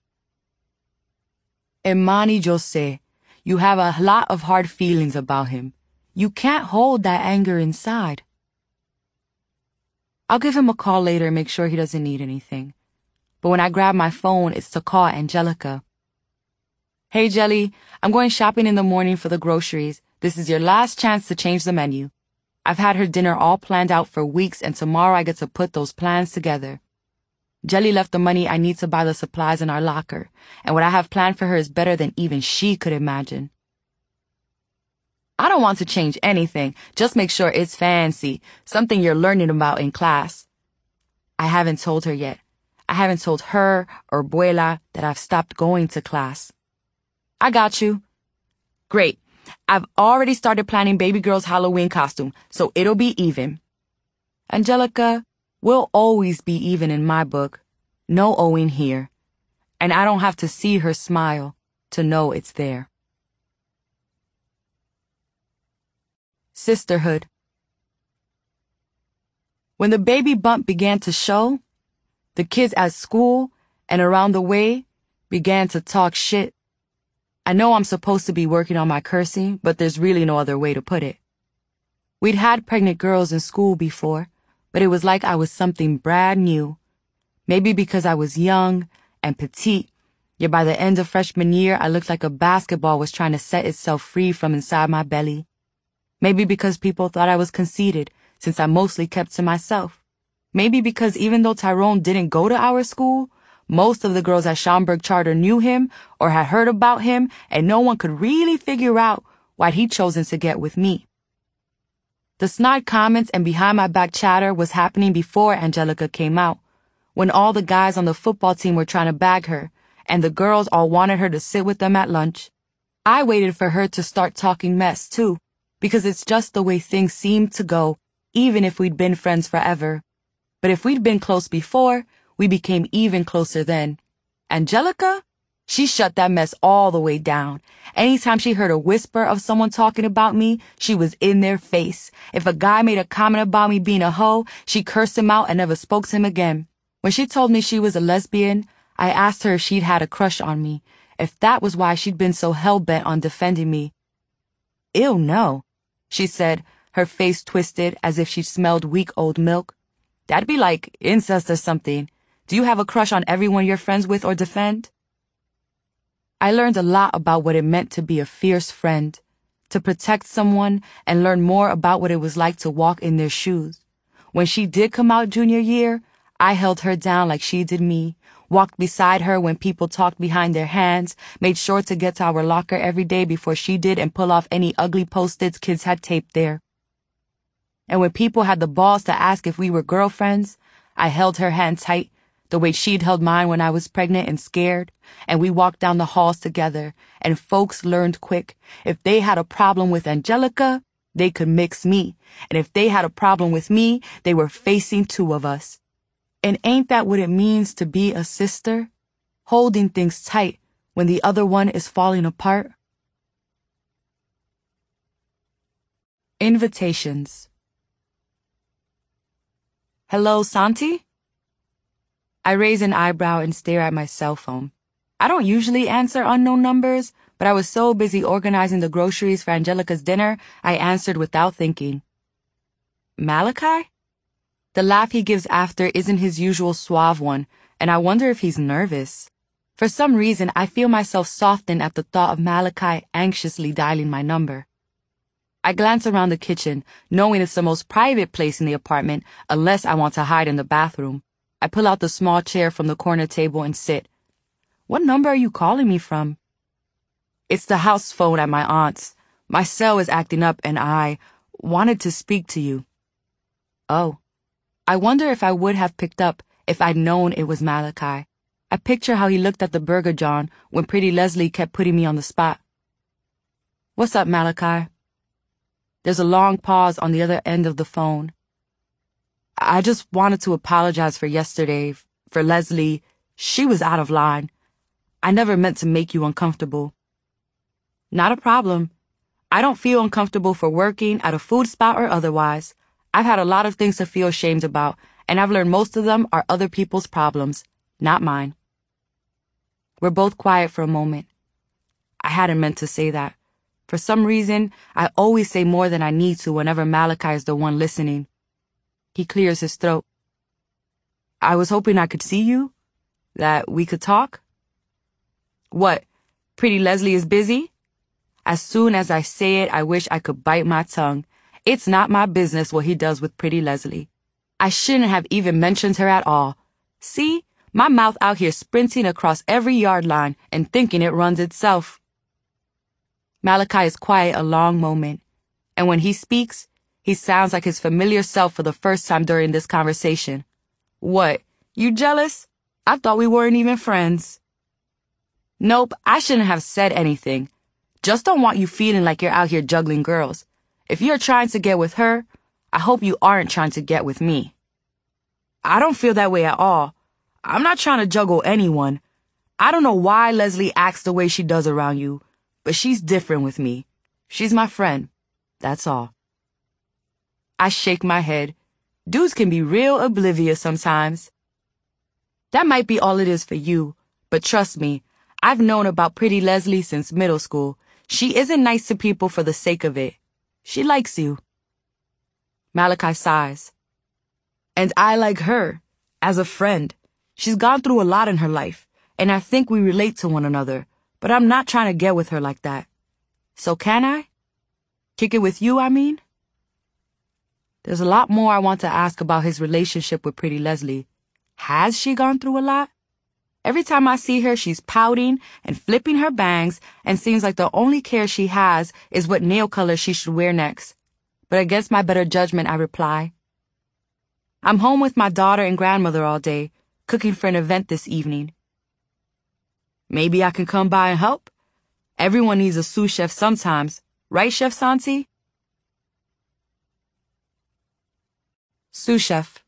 Imani Jose, you have a lot of hard feelings about him. You can't hold that anger inside. I'll give him a call later and make sure he doesn't need anything. But when I grab my phone, it's to call Angelica. Hey, Jelly, I'm going shopping in the morning for the groceries. This is your last chance to change the menu. I've had her dinner all planned out for weeks, and tomorrow I get to put those plans together. Jelly left the money I need to buy the supplies in our locker, and what I have planned for her is better than even she could imagine. I don't want to change anything, just make sure it's fancy, something you're learning about in class. I haven't told her yet. I haven't told her or Buela that I've stopped going to class. I got you. Great. I've already started planning baby girl's Halloween costume, so it'll be even. Angelica, we'll always be even in my book. No owing here. And I don't have to see her smile to know it's there. Sisterhood. When the baby bump began to show, the kids at school and around the way began to talk shit. I know I'm supposed to be working on my cursing, but there's really no other way to put it. We'd had pregnant girls in school before, but it was like I was something brand new. Maybe because I was young and petite, yet by the end of freshman year, I looked like a basketball was trying to set itself free from inside my belly. Maybe because people thought I was conceited, since I mostly kept to myself. Maybe because even though Tyrone didn't go to our school, most of the girls at Schaumburg Charter knew him or had heard about him, and no one could really figure out why he'd chosen to get with me. The snide comments and behind-my-back chatter was happening before Angelica came out, when all the guys on the football team were trying to bag her, and the girls all wanted her to sit with them at lunch. I waited for her to start talking mess, too, because it's just the way things seemed to go, even if we'd been friends forever. But if we'd been close before, we became even closer then. Angelica? She shut that mess all the way down. Anytime she heard a whisper of someone talking about me, she was in their face. If a guy made a comment about me being a hoe, she cursed him out and never spoke to him again. When she told me she was a lesbian, I asked her if she'd had a crush on me, if that was why she'd been so hell-bent on defending me. Ew, no, she said, her face twisted as if she'd smelled weak old milk. That'd be like incest or something. Do you have a crush on everyone you're friends with or defend? I learned a lot about what it meant to be a fierce friend, to protect someone and learn more about what it was like to walk in their shoes. When she did come out junior year, I held her down like she did me, walked beside her when people talked behind their hands, made sure to get to our locker every day before she did and pull off any ugly post-its kids had taped there. And when people had the balls to ask if we were girlfriends, I held her hand tight, the way she'd held mine when I was pregnant and scared, and we walked down the halls together, and folks learned quick. If they had a problem with Angelica, they could mix me, and if they had a problem with me, they were facing two of us. And ain't that what it means to be a sister? Holding things tight when the other one is falling apart? Invitations. Hello, Santi? I raise an eyebrow and stare at my cell phone. I don't usually answer unknown numbers, but I was so busy organizing the groceries for Angelica's dinner, I answered without thinking. Malachi? The laugh he gives after isn't his usual suave one, and I wonder if he's nervous. For some reason, I feel myself soften at the thought of Malachi anxiously dialing my number. I glance around the kitchen, knowing it's the most private place in the apartment, unless I want to hide in the bathroom. I pull out the small chair from the corner table and sit. What number are you calling me from? It's the house phone at my aunt's. My cell is acting up and I wanted to speak to you. Oh. I wonder if I would have picked up if I'd known it was Malachi. I picture how he looked at the Burger John when Pretty Leslie kept putting me on the spot. What's up, Malachi? There's a long pause on the other end of the phone. I just wanted to apologize for yesterday, for Leslie. She was out of line. I never meant to make you uncomfortable. Not a problem. I don't feel uncomfortable for working at a food spot or otherwise. I've had a lot of things to feel ashamed about, and I've learned most of them are other people's problems, not mine. We're both quiet for a moment. I hadn't meant to say that. For some reason, I always say more than I need to whenever Malachi is the one listening. He clears his throat. I was hoping I could see you, that we could talk. What, Pretty Leslie is busy? As soon as I say it, I wish I could bite my tongue. It's not my business what he does with Pretty Leslie. I shouldn't have even mentioned her at all. See, my mouth out here sprinting across every yard line and thinking it runs itself. Malachi is quiet a long moment, and when he speaks, he sounds like his familiar self for the first time during this conversation. What, you jealous? I thought we weren't even friends. Nope, I shouldn't have said anything. Just don't want you feeling like you're out here juggling girls. If you're trying to get with her, I hope you aren't trying to get with me. I don't feel that way at all. I'm not trying to juggle anyone. I don't know why Leslie acts the way she does around you, but she's different with me. She's my friend. That's all. I shake my head. Dudes can be real oblivious sometimes. That might be all it is for you, but trust me, I've known about Pretty Leslie since middle school. She isn't nice to people for the sake of it. She likes you. Malachi sighs. And I like her, as a friend. She's gone through a lot in her life, and I think we relate to one another, but I'm not trying to get with her like that. So can I? Kick it with you, I mean? There's a lot more I want to ask about his relationship with Pretty Leslie. Has she gone through a lot? Every time I see her, she's pouting and flipping her bangs and seems like the only care she has is what nail color she should wear next. But against my better judgment, I reply, I'm home with my daughter and grandmother all day, cooking for an event this evening. Maybe I can come by and help? Everyone needs a sous chef sometimes, right, Chef Santi? Sous chef.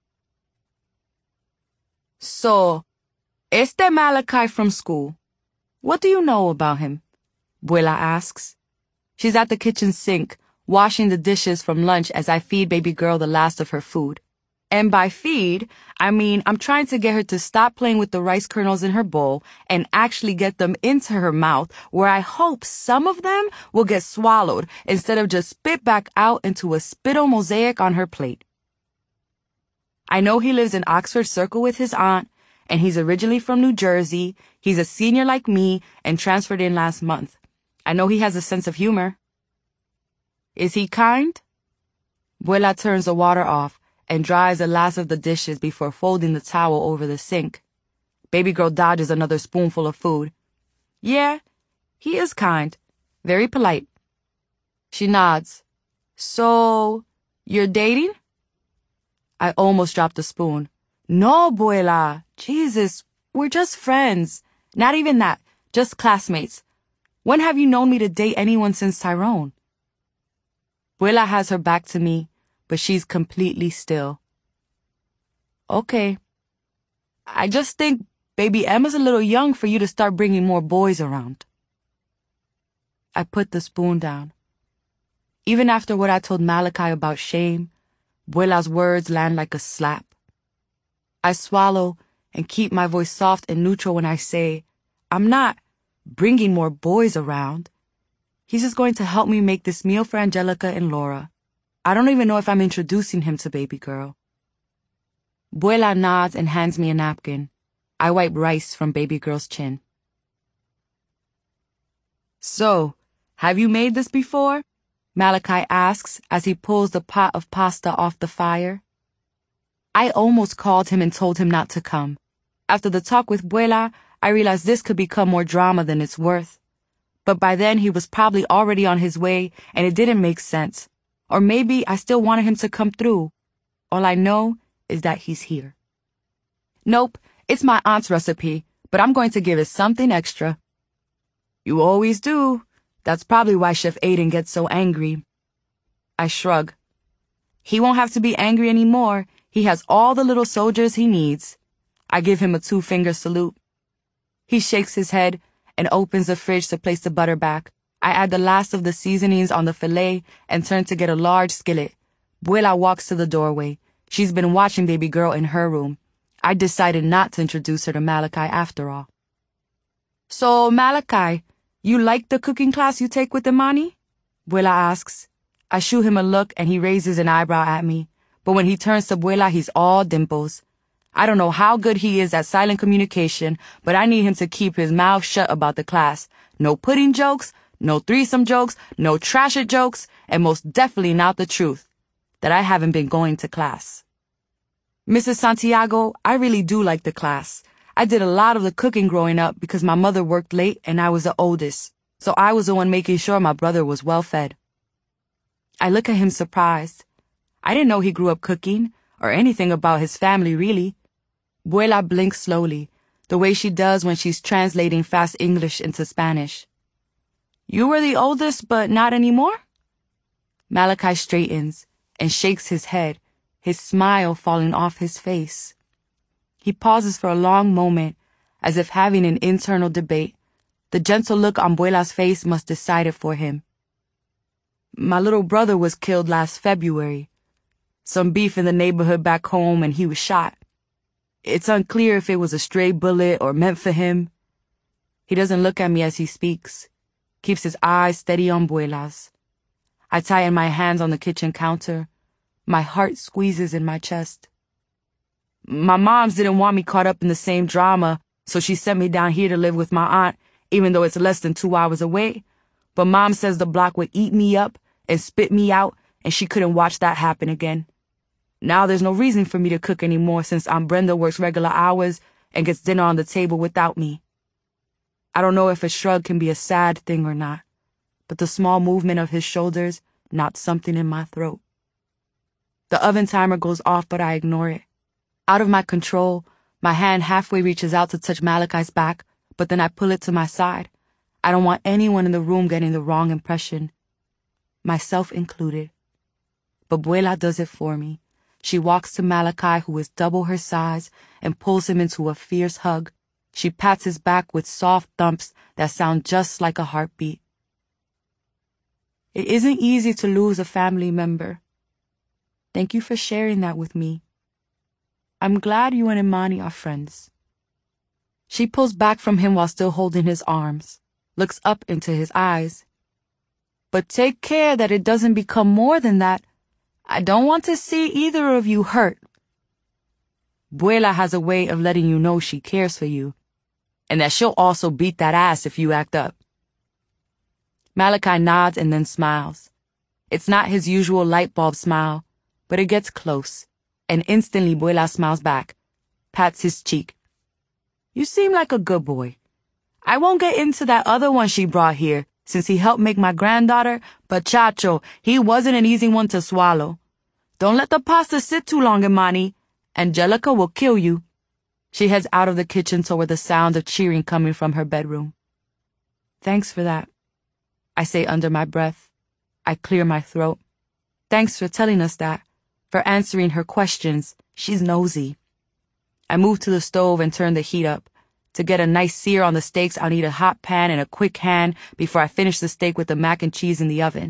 So, este Malachi from school. What do you know about him? Buela asks. She's at the kitchen sink, washing the dishes from lunch as I feed baby girl the last of her food. And by feed, I mean I'm trying to get her to stop playing with the rice kernels in her bowl and actually get them into her mouth, where I hope some of them will get swallowed instead of just spit back out into a spittle mosaic on her plate. I know he lives in Oxford Circle with his aunt, and he's originally from New Jersey. He's a senior like me and transferred in last month. I know he has a sense of humor. Is he kind? Buela turns the water off and dries the last of the dishes before folding the towel over the sink. Baby girl dodges another spoonful of food. Yeah, he is kind. Very polite. She nods. So, you're dating? I almost dropped the spoon. No, Buela. Jesus, we're just friends. Not even that, just classmates. When have you known me to date anyone since Tyrone? Buela has her back to me, but she's completely still. Okay. I just think baby Emma's a little young for you to start bringing more boys around. I put the spoon down. Even after what I told Malachi about shame, Buela's words land like a slap. I swallow and keep my voice soft and neutral when I say, I'm not bringing more boys around. He's just going to help me make this meal for Angelica and Laura. I don't even know if I'm introducing him to baby girl. Buela nods and hands me a napkin. I wipe rice from baby girl's chin. So, have you made this before? Malachi asks as he pulls the pot of pasta off the fire. I almost called him and told him not to come. After the talk with Buela, I realized this could become more drama than it's worth. But by then he was probably already on his way and it didn't make sense. Or maybe I still wanted him to come through. All I know is that he's here. Nope, it's my aunt's recipe, but I'm going to give it something extra. You always do. That's probably why Chef Aiden gets so angry. I shrug. He won't have to be angry anymore. He has all the little soldiers he needs. I give him a 2-finger salute. He shakes his head and opens the fridge to place the butter back. I add the last of the seasonings on the filet and turn to get a large skillet. Buela walks to the doorway. She's been watching baby girl in her room. I decided not to introduce her to Malachi after all. So, Malachi, you like the cooking class you take with Imani? Buela asks. I shoot him a look and he raises an eyebrow at me. But when he turns to Buela, he's all dimples. I don't know how good he is at silent communication, but I need him to keep his mouth shut about the class. No pudding jokes, no threesome jokes, no trash it jokes, and most definitely not the truth, that I haven't been going to class. Mrs. Santiago, I really do like the class. I did a lot of the cooking growing up because my mother worked late and I was the oldest, so I was the one making sure my brother was well fed. I look at him surprised. I didn't know he grew up cooking, or anything about his family, really. Buela blinks slowly, the way she does when she's translating fast English into Spanish. You were the oldest, but not anymore? Malachi straightens and shakes his head, his smile falling off his face. He pauses for a long moment, as if having an internal debate. The gentle look on Buela's face must decide it for him. My little brother was killed last February. Some beef in the neighborhood back home and he was shot. It's unclear if it was a stray bullet or meant for him. He doesn't look at me as he speaks, keeps his eyes steady on Buela's. I tighten my hands on the kitchen counter. My heart squeezes in my chest. My moms didn't want me caught up in the same drama, so she sent me down here to live with my aunt, even though it's less than 2 hours away. But Mom says the block would eat me up and spit me out, and she couldn't watch that happen again. Now there's no reason for me to cook anymore since Aunt Brenda works regular hours and gets dinner on the table without me. I don't know if a shrug can be a sad thing or not, but the small movement of his shoulders knocked something in my throat. The oven timer goes off, but I ignore it. Out of my control, my hand halfway reaches out to touch Malachi's back, but then I pull it to my side. I don't want anyone in the room getting the wrong impression, myself included. But Buela does it for me. She walks to Malachi, who is double her size, and pulls him into a fierce hug. She pats his back with soft thumps that sound just like a heartbeat. It isn't easy to lose a family member. Thank you for sharing that with me. I'm glad you and Imani are friends. She pulls back from him while still holding his arms, looks up into his eyes. But take care that it doesn't become more than that. I don't want to see either of you hurt. Buela has a way of letting you know she cares for you, and that she'll also beat that ass if you act up. Malachi nods and then smiles. It's not his usual light bulb smile, but it gets close, and instantly Buela smiles back, pats his cheek. You seem like a good boy. I won't get into that other one she brought here, since he helped make my granddaughter, but Chacho, he wasn't an easy one to swallow. Don't let the pasta sit too long, Imani. Angelica will kill you. She heads out of the kitchen toward the sound of cheering coming from her bedroom. Thanks for that, I say under my breath. I clear my throat. Thanks for telling us that, for answering her questions. She's nosy. I move to the stove and turn the heat up. To get a nice sear on the steaks, I'll need a hot pan and a quick hand before I finish the steak with the mac and cheese in the oven.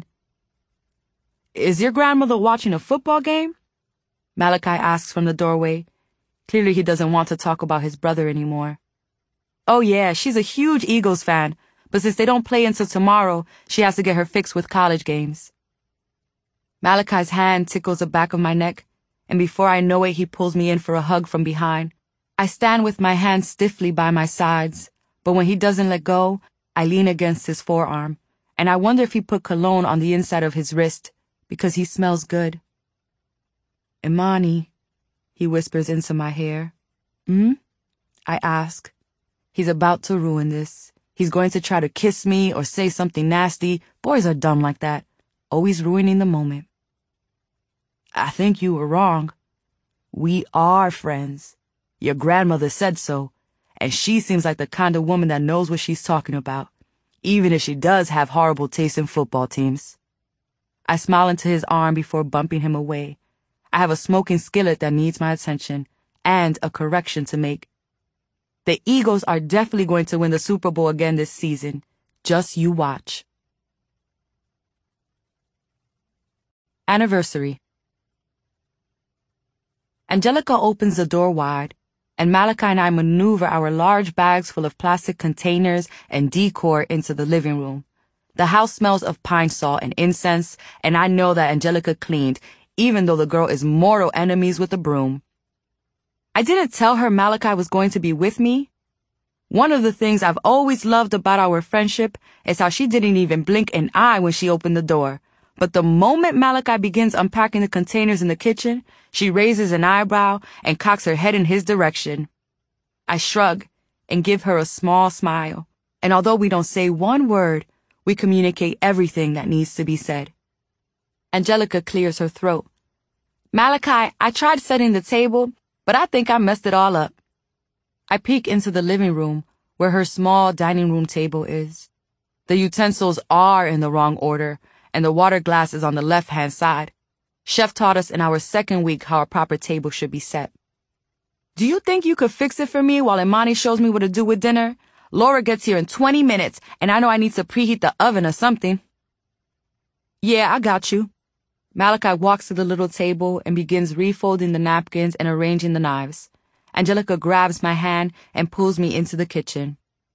Is your grandmother watching a football game? Malachi asks from the doorway. Clearly he doesn't want to talk about his brother anymore. Oh yeah, she's a huge Eagles fan, but since they don't play until tomorrow, she has to get her fix with college games. Malachi's hand tickles the back of my neck, and before I know it, he pulls me in for a hug from behind. I stand with my hands stiffly by my sides, but when he doesn't let go, I lean against his forearm, and I wonder if he put cologne on the inside of his wrist, because he smells good. Imani, he whispers into my hair. I ask. He's about to ruin this. He's going to try to kiss me or say something nasty. Boys are dumb like that, always ruining the moment. I think you were wrong. We are friends. Your grandmother said so, and she seems like the kind of woman that knows what she's talking about, even if she does have horrible taste in football teams. I smile into his arm before bumping him away. I have a smoking skillet that needs my attention, and a correction to make. The Eagles are definitely going to win the Super Bowl again this season. Just you watch. Anniversary. Angelica opens the door wide, and Malachi and I maneuver our large bags full of plastic containers and decor into the living room. The house smells of pine saw and incense, and I know that Angelica cleaned, even though the girl is mortal enemies with a broom. I didn't tell her Malachi was going to be with me. One of the things I've always loved about our friendship is how she didn't even blink an eye when she opened the door. But the moment Malachi begins unpacking the containers in the kitchen, she raises an eyebrow and cocks her head in his direction. I shrug and give her a small smile, and although we don't say one word, we communicate everything that needs to be said. Angelica clears her throat. Malachi, I tried setting the table, but I think I messed it all up. I peek into the living room, where her small dining room table is. The utensils are in the wrong order, and the water glass is on the left-hand side. Chef taught us in our second week how a proper table should be set. Do you think you could fix it for me while Imani shows me what to do with dinner? Laura gets here in 20 minutes, and I know I need to preheat the oven or something. Yeah, I got you. Malachi walks to the little table and begins refolding the napkins and arranging the knives. Angelica grabs my hand and pulls me into the kitchen.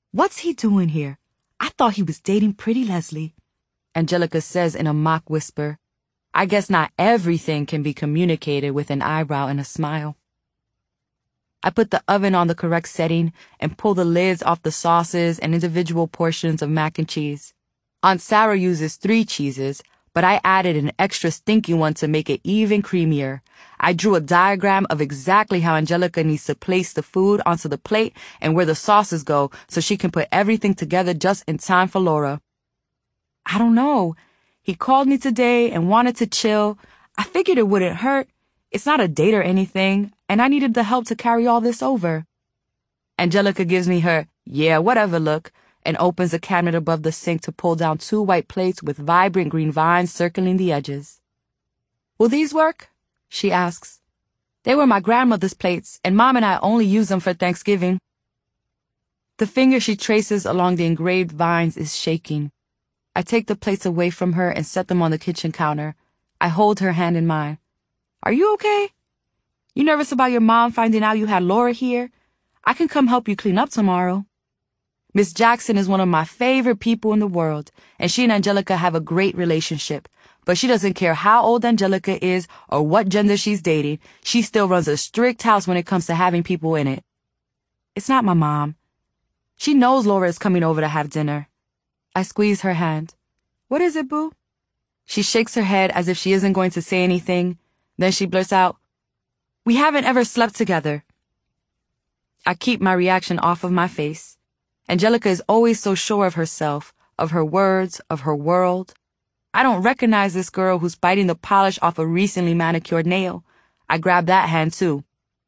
What's he doing here? I thought he was dating Pretty Leslie. Angelica says in a mock whisper. I guess not everything can be communicated with an eyebrow and a smile. I put the oven on the correct setting and pull the lids off the sauces and individual portions of mac and cheese. Aunt Sarah uses 3 cheeses, but I added an extra stinky one to make it even creamier. I drew a diagram of exactly how Angelica needs to place the food onto the plate and where the sauces go so she can put everything together just in time for Laura. I don't know. He called me today and wanted to chill. I figured it wouldn't hurt. It's not a date or anything, and I needed the help to carry all this over. Angelica gives me her, yeah, whatever look, and opens a cabinet above the sink to pull down 2 white plates with vibrant green vines circling the edges. Will these work? She asks. They were my grandmother's plates, and Mom and I only use them for Thanksgiving. The finger she traces along the engraved vines is shaking. I take the plates away from her and set them on the kitchen counter. I hold her hand in mine. Are you okay? You nervous about your mom finding out you had Laura here? I can come help you clean up tomorrow. Miss Jackson is one of my favorite people in the world, and she and Angelica have a great relationship. But she doesn't care how old Angelica is or what gender she's dating. She still runs a strict house when it comes to having people in it. It's not my mom. She knows Laura is coming over to have dinner. I squeeze her hand. What is it, boo? She shakes her head as if she isn't going to say anything. Then she blurts out, We haven't ever slept together. I keep my reaction off of my face. Angelica is always so sure of herself, of her words, of her world. I don't recognize this girl who's biting the polish off a recently manicured nail. I grab that hand too.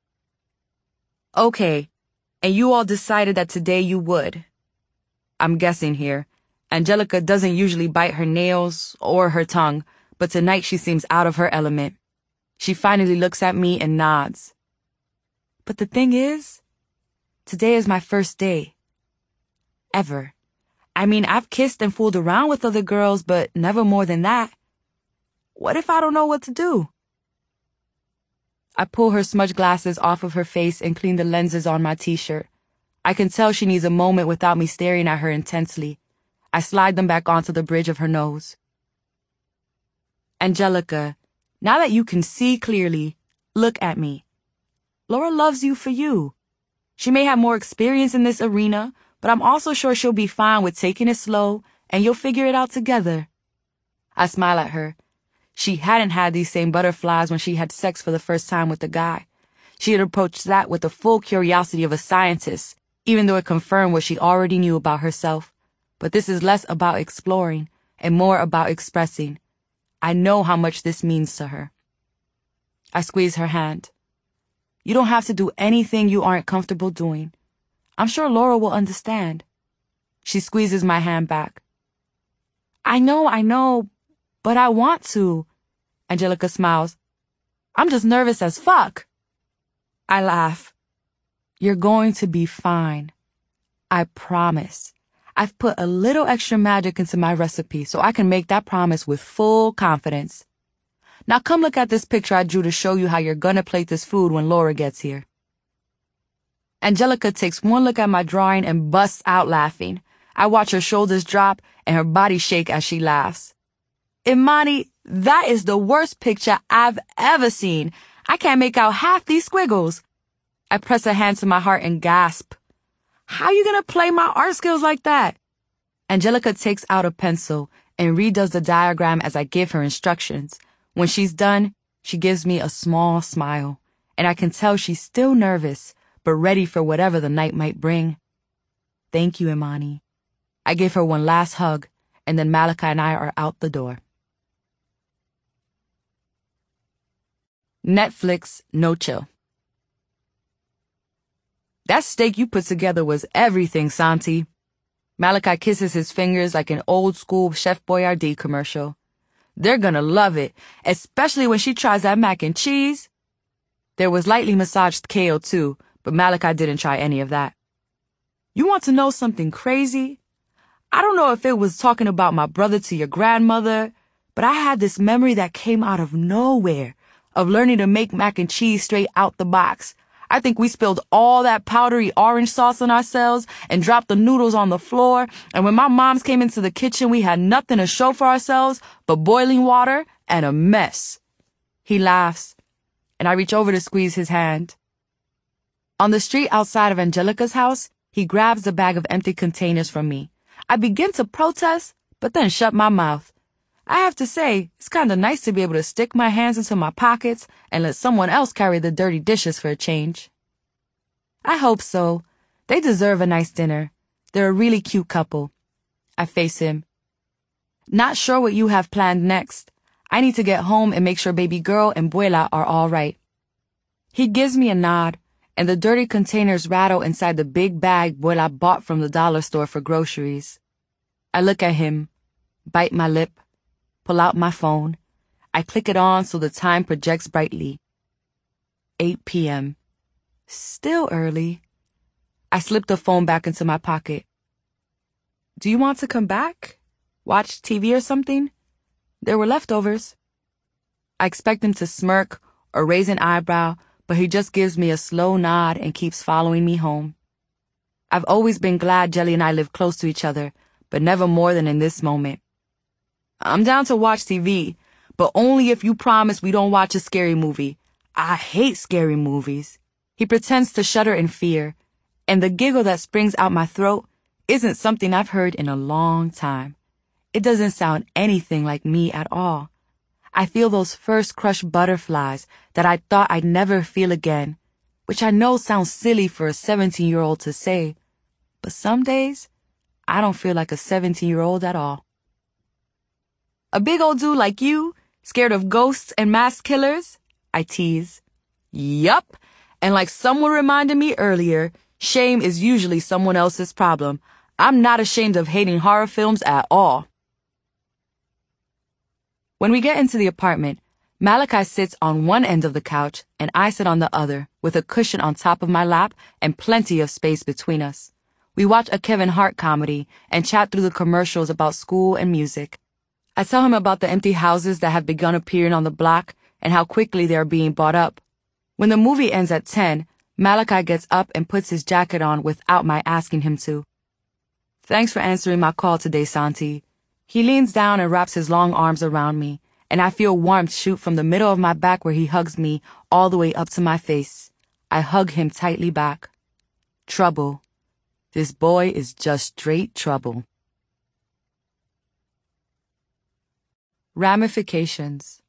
Okay, and you all decided that today you would. I'm guessing here. Angelica doesn't usually bite her nails or her tongue, but tonight she seems out of her element. She finally looks at me and nods. But the thing is, today is my first day. Ever. I mean, I've kissed and fooled around with other girls, but never more than that. What if I don't know what to do? I pull her smudged glasses off of her face and clean the lenses on my t-shirt. I can tell she needs a moment without me staring at her intensely. I slide them back onto the bridge of her nose. Angelica, now that you can see clearly, look at me. Laura loves you for you. She may have more experience in this arena, but I'm also sure she'll be fine with taking it slow, and you'll figure it out together. I smile at her. She hadn't had these same butterflies when she had sex for the first time with the guy. She had approached that with the full curiosity of a scientist, even though it confirmed what she already knew about herself. But this is less about exploring and more about expressing. I know how much this means to her. I squeeze her hand. You don't have to do anything you aren't comfortable doing. I'm sure Laura will understand. She squeezes my hand back. I know, but I want to. Angelica smiles. I'm just nervous as fuck. I laugh. You're going to be fine. I promise. I've put a little extra magic into my recipe so I can make that promise with full confidence. Now come look at this picture I drew to show you how you're gonna plate this food when Laura gets here. Angelica takes one look at my drawing and busts out laughing. I watch her shoulders drop and her body shake as she laughs. Imani, that is the worst picture I've ever seen. I can't make out half these squiggles. I press a hand to my heart and gasp. How you gonna play my art skills like that? Angelica takes out a pencil and redoes the diagram as I give her instructions. When she's done, she gives me a small smile, and I can tell she's still nervous, but ready for whatever the night might bring. Thank you, Imani. I give her one last hug, and then Malachi and I are out the door. Netflix, no chill. That steak you put together was everything, Santi. Malachi kisses his fingers like an old-school Chef Boyardee commercial. They're gonna love it, especially when she tries that mac and cheese. There was lightly massaged kale, too, but Malachi didn't try any of that. You want to know something crazy? I don't know if it was talking about my brother to your grandmother, but I had this memory that came out of nowhere of learning to make mac and cheese straight out the box. I think we spilled all that powdery orange sauce on ourselves and dropped the noodles on the floor, and when my moms came into the kitchen, we had nothing to show for ourselves but boiling water and a mess. He laughs, and I reach over to squeeze his hand. On the street outside of Angelica's house, he grabs a bag of empty containers from me. I begin to protest, but then shut my mouth. I have to say, it's kind of nice to be able to stick my hands into my pockets and let someone else carry the dirty dishes for a change. I hope so. They deserve a nice dinner. They're a really cute couple. I face him. Not sure what you have planned next. I need to get home and make sure baby girl and Buela are all right. He gives me a nod, and the dirty containers rattle inside the big bag Buela bought from the dollar store for groceries. I look at him, bite my lip, pull out my phone. I click it on so the time projects brightly. 8 p.m. Still early. I slip the phone back into my pocket. Do you want to come back? Watch TV or something? There were leftovers. I expect him to smirk or raise an eyebrow, but he just gives me a slow nod and keeps following me home. I've always been glad Jelly and I live close to each other, but never more than in this moment. I'm down to watch TV, but only if you promise we don't watch a scary movie. I hate scary movies. He pretends to shudder in fear, and the giggle that springs out my throat isn't something I've heard in a long time. It doesn't sound anything like me at all. I feel those first crushed butterflies that I thought I'd never feel again, which I know sounds silly for a 17-year-old to say, but some days I don't feel like a 17-year-old at all. A big old dude like you, scared of ghosts and mass killers? I tease. Yup, and like someone reminded me earlier, shame is usually someone else's problem. I'm not ashamed of hating horror films at all. When we get into the apartment, Malachi sits on one end of the couch and I sit on the other, with a cushion on top of my lap and plenty of space between us. We watch a Kevin Hart comedy and chat through the commercials about school and music. I tell him about the empty houses that have begun appearing on the block and how quickly they are being bought up. When the movie ends at 10, Malachi gets up and puts his jacket on without my asking him to. Thanks for answering my call today, Santi. He leans down and wraps his long arms around me, and I feel warmth shoot from the middle of my back where he hugs me all the way up to my face. I hug him tightly back. Trouble. This boy is just straight trouble. Ramifications.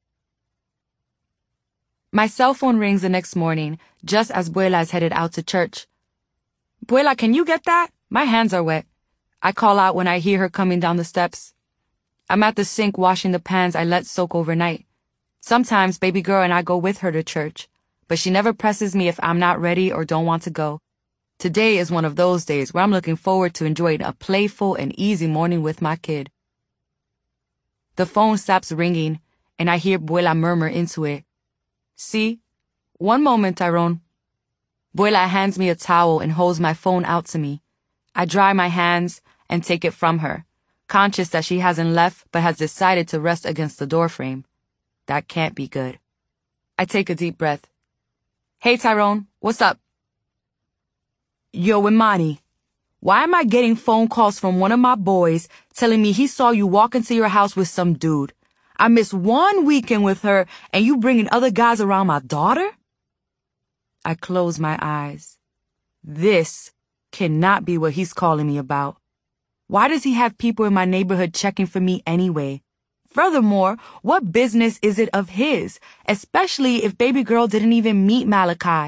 My cell phone rings the next morning, just as Buela is headed out to church. Buela, can you get that? My hands are wet. I call out when I hear her coming down the steps. I'm at the sink washing the pans I let soak overnight. Sometimes baby girl and I go with her to church, but she never presses me if I'm not ready or don't want to go. Today is one of those days where I'm looking forward to enjoying a playful and easy morning with my kid. The phone stops ringing, and I hear Buela murmur into it. See? One moment, Tyrone. Buela hands me a towel and holds my phone out to me. I dry my hands and take it from her, conscious that she hasn't left but has decided to rest against the doorframe. That can't be good. I take a deep breath. Hey, Tyrone, what's up? Yo, Imani. Why am I getting phone calls from one of my boys telling me he saw you walk into your house with some dude? I missed one weekend with her and you bringing other guys around my daughter? I close my eyes. This cannot be what he's calling me about. Why does he have people in my neighborhood checking for me anyway? Furthermore, what business is it of his, especially if baby girl didn't even meet Malachi?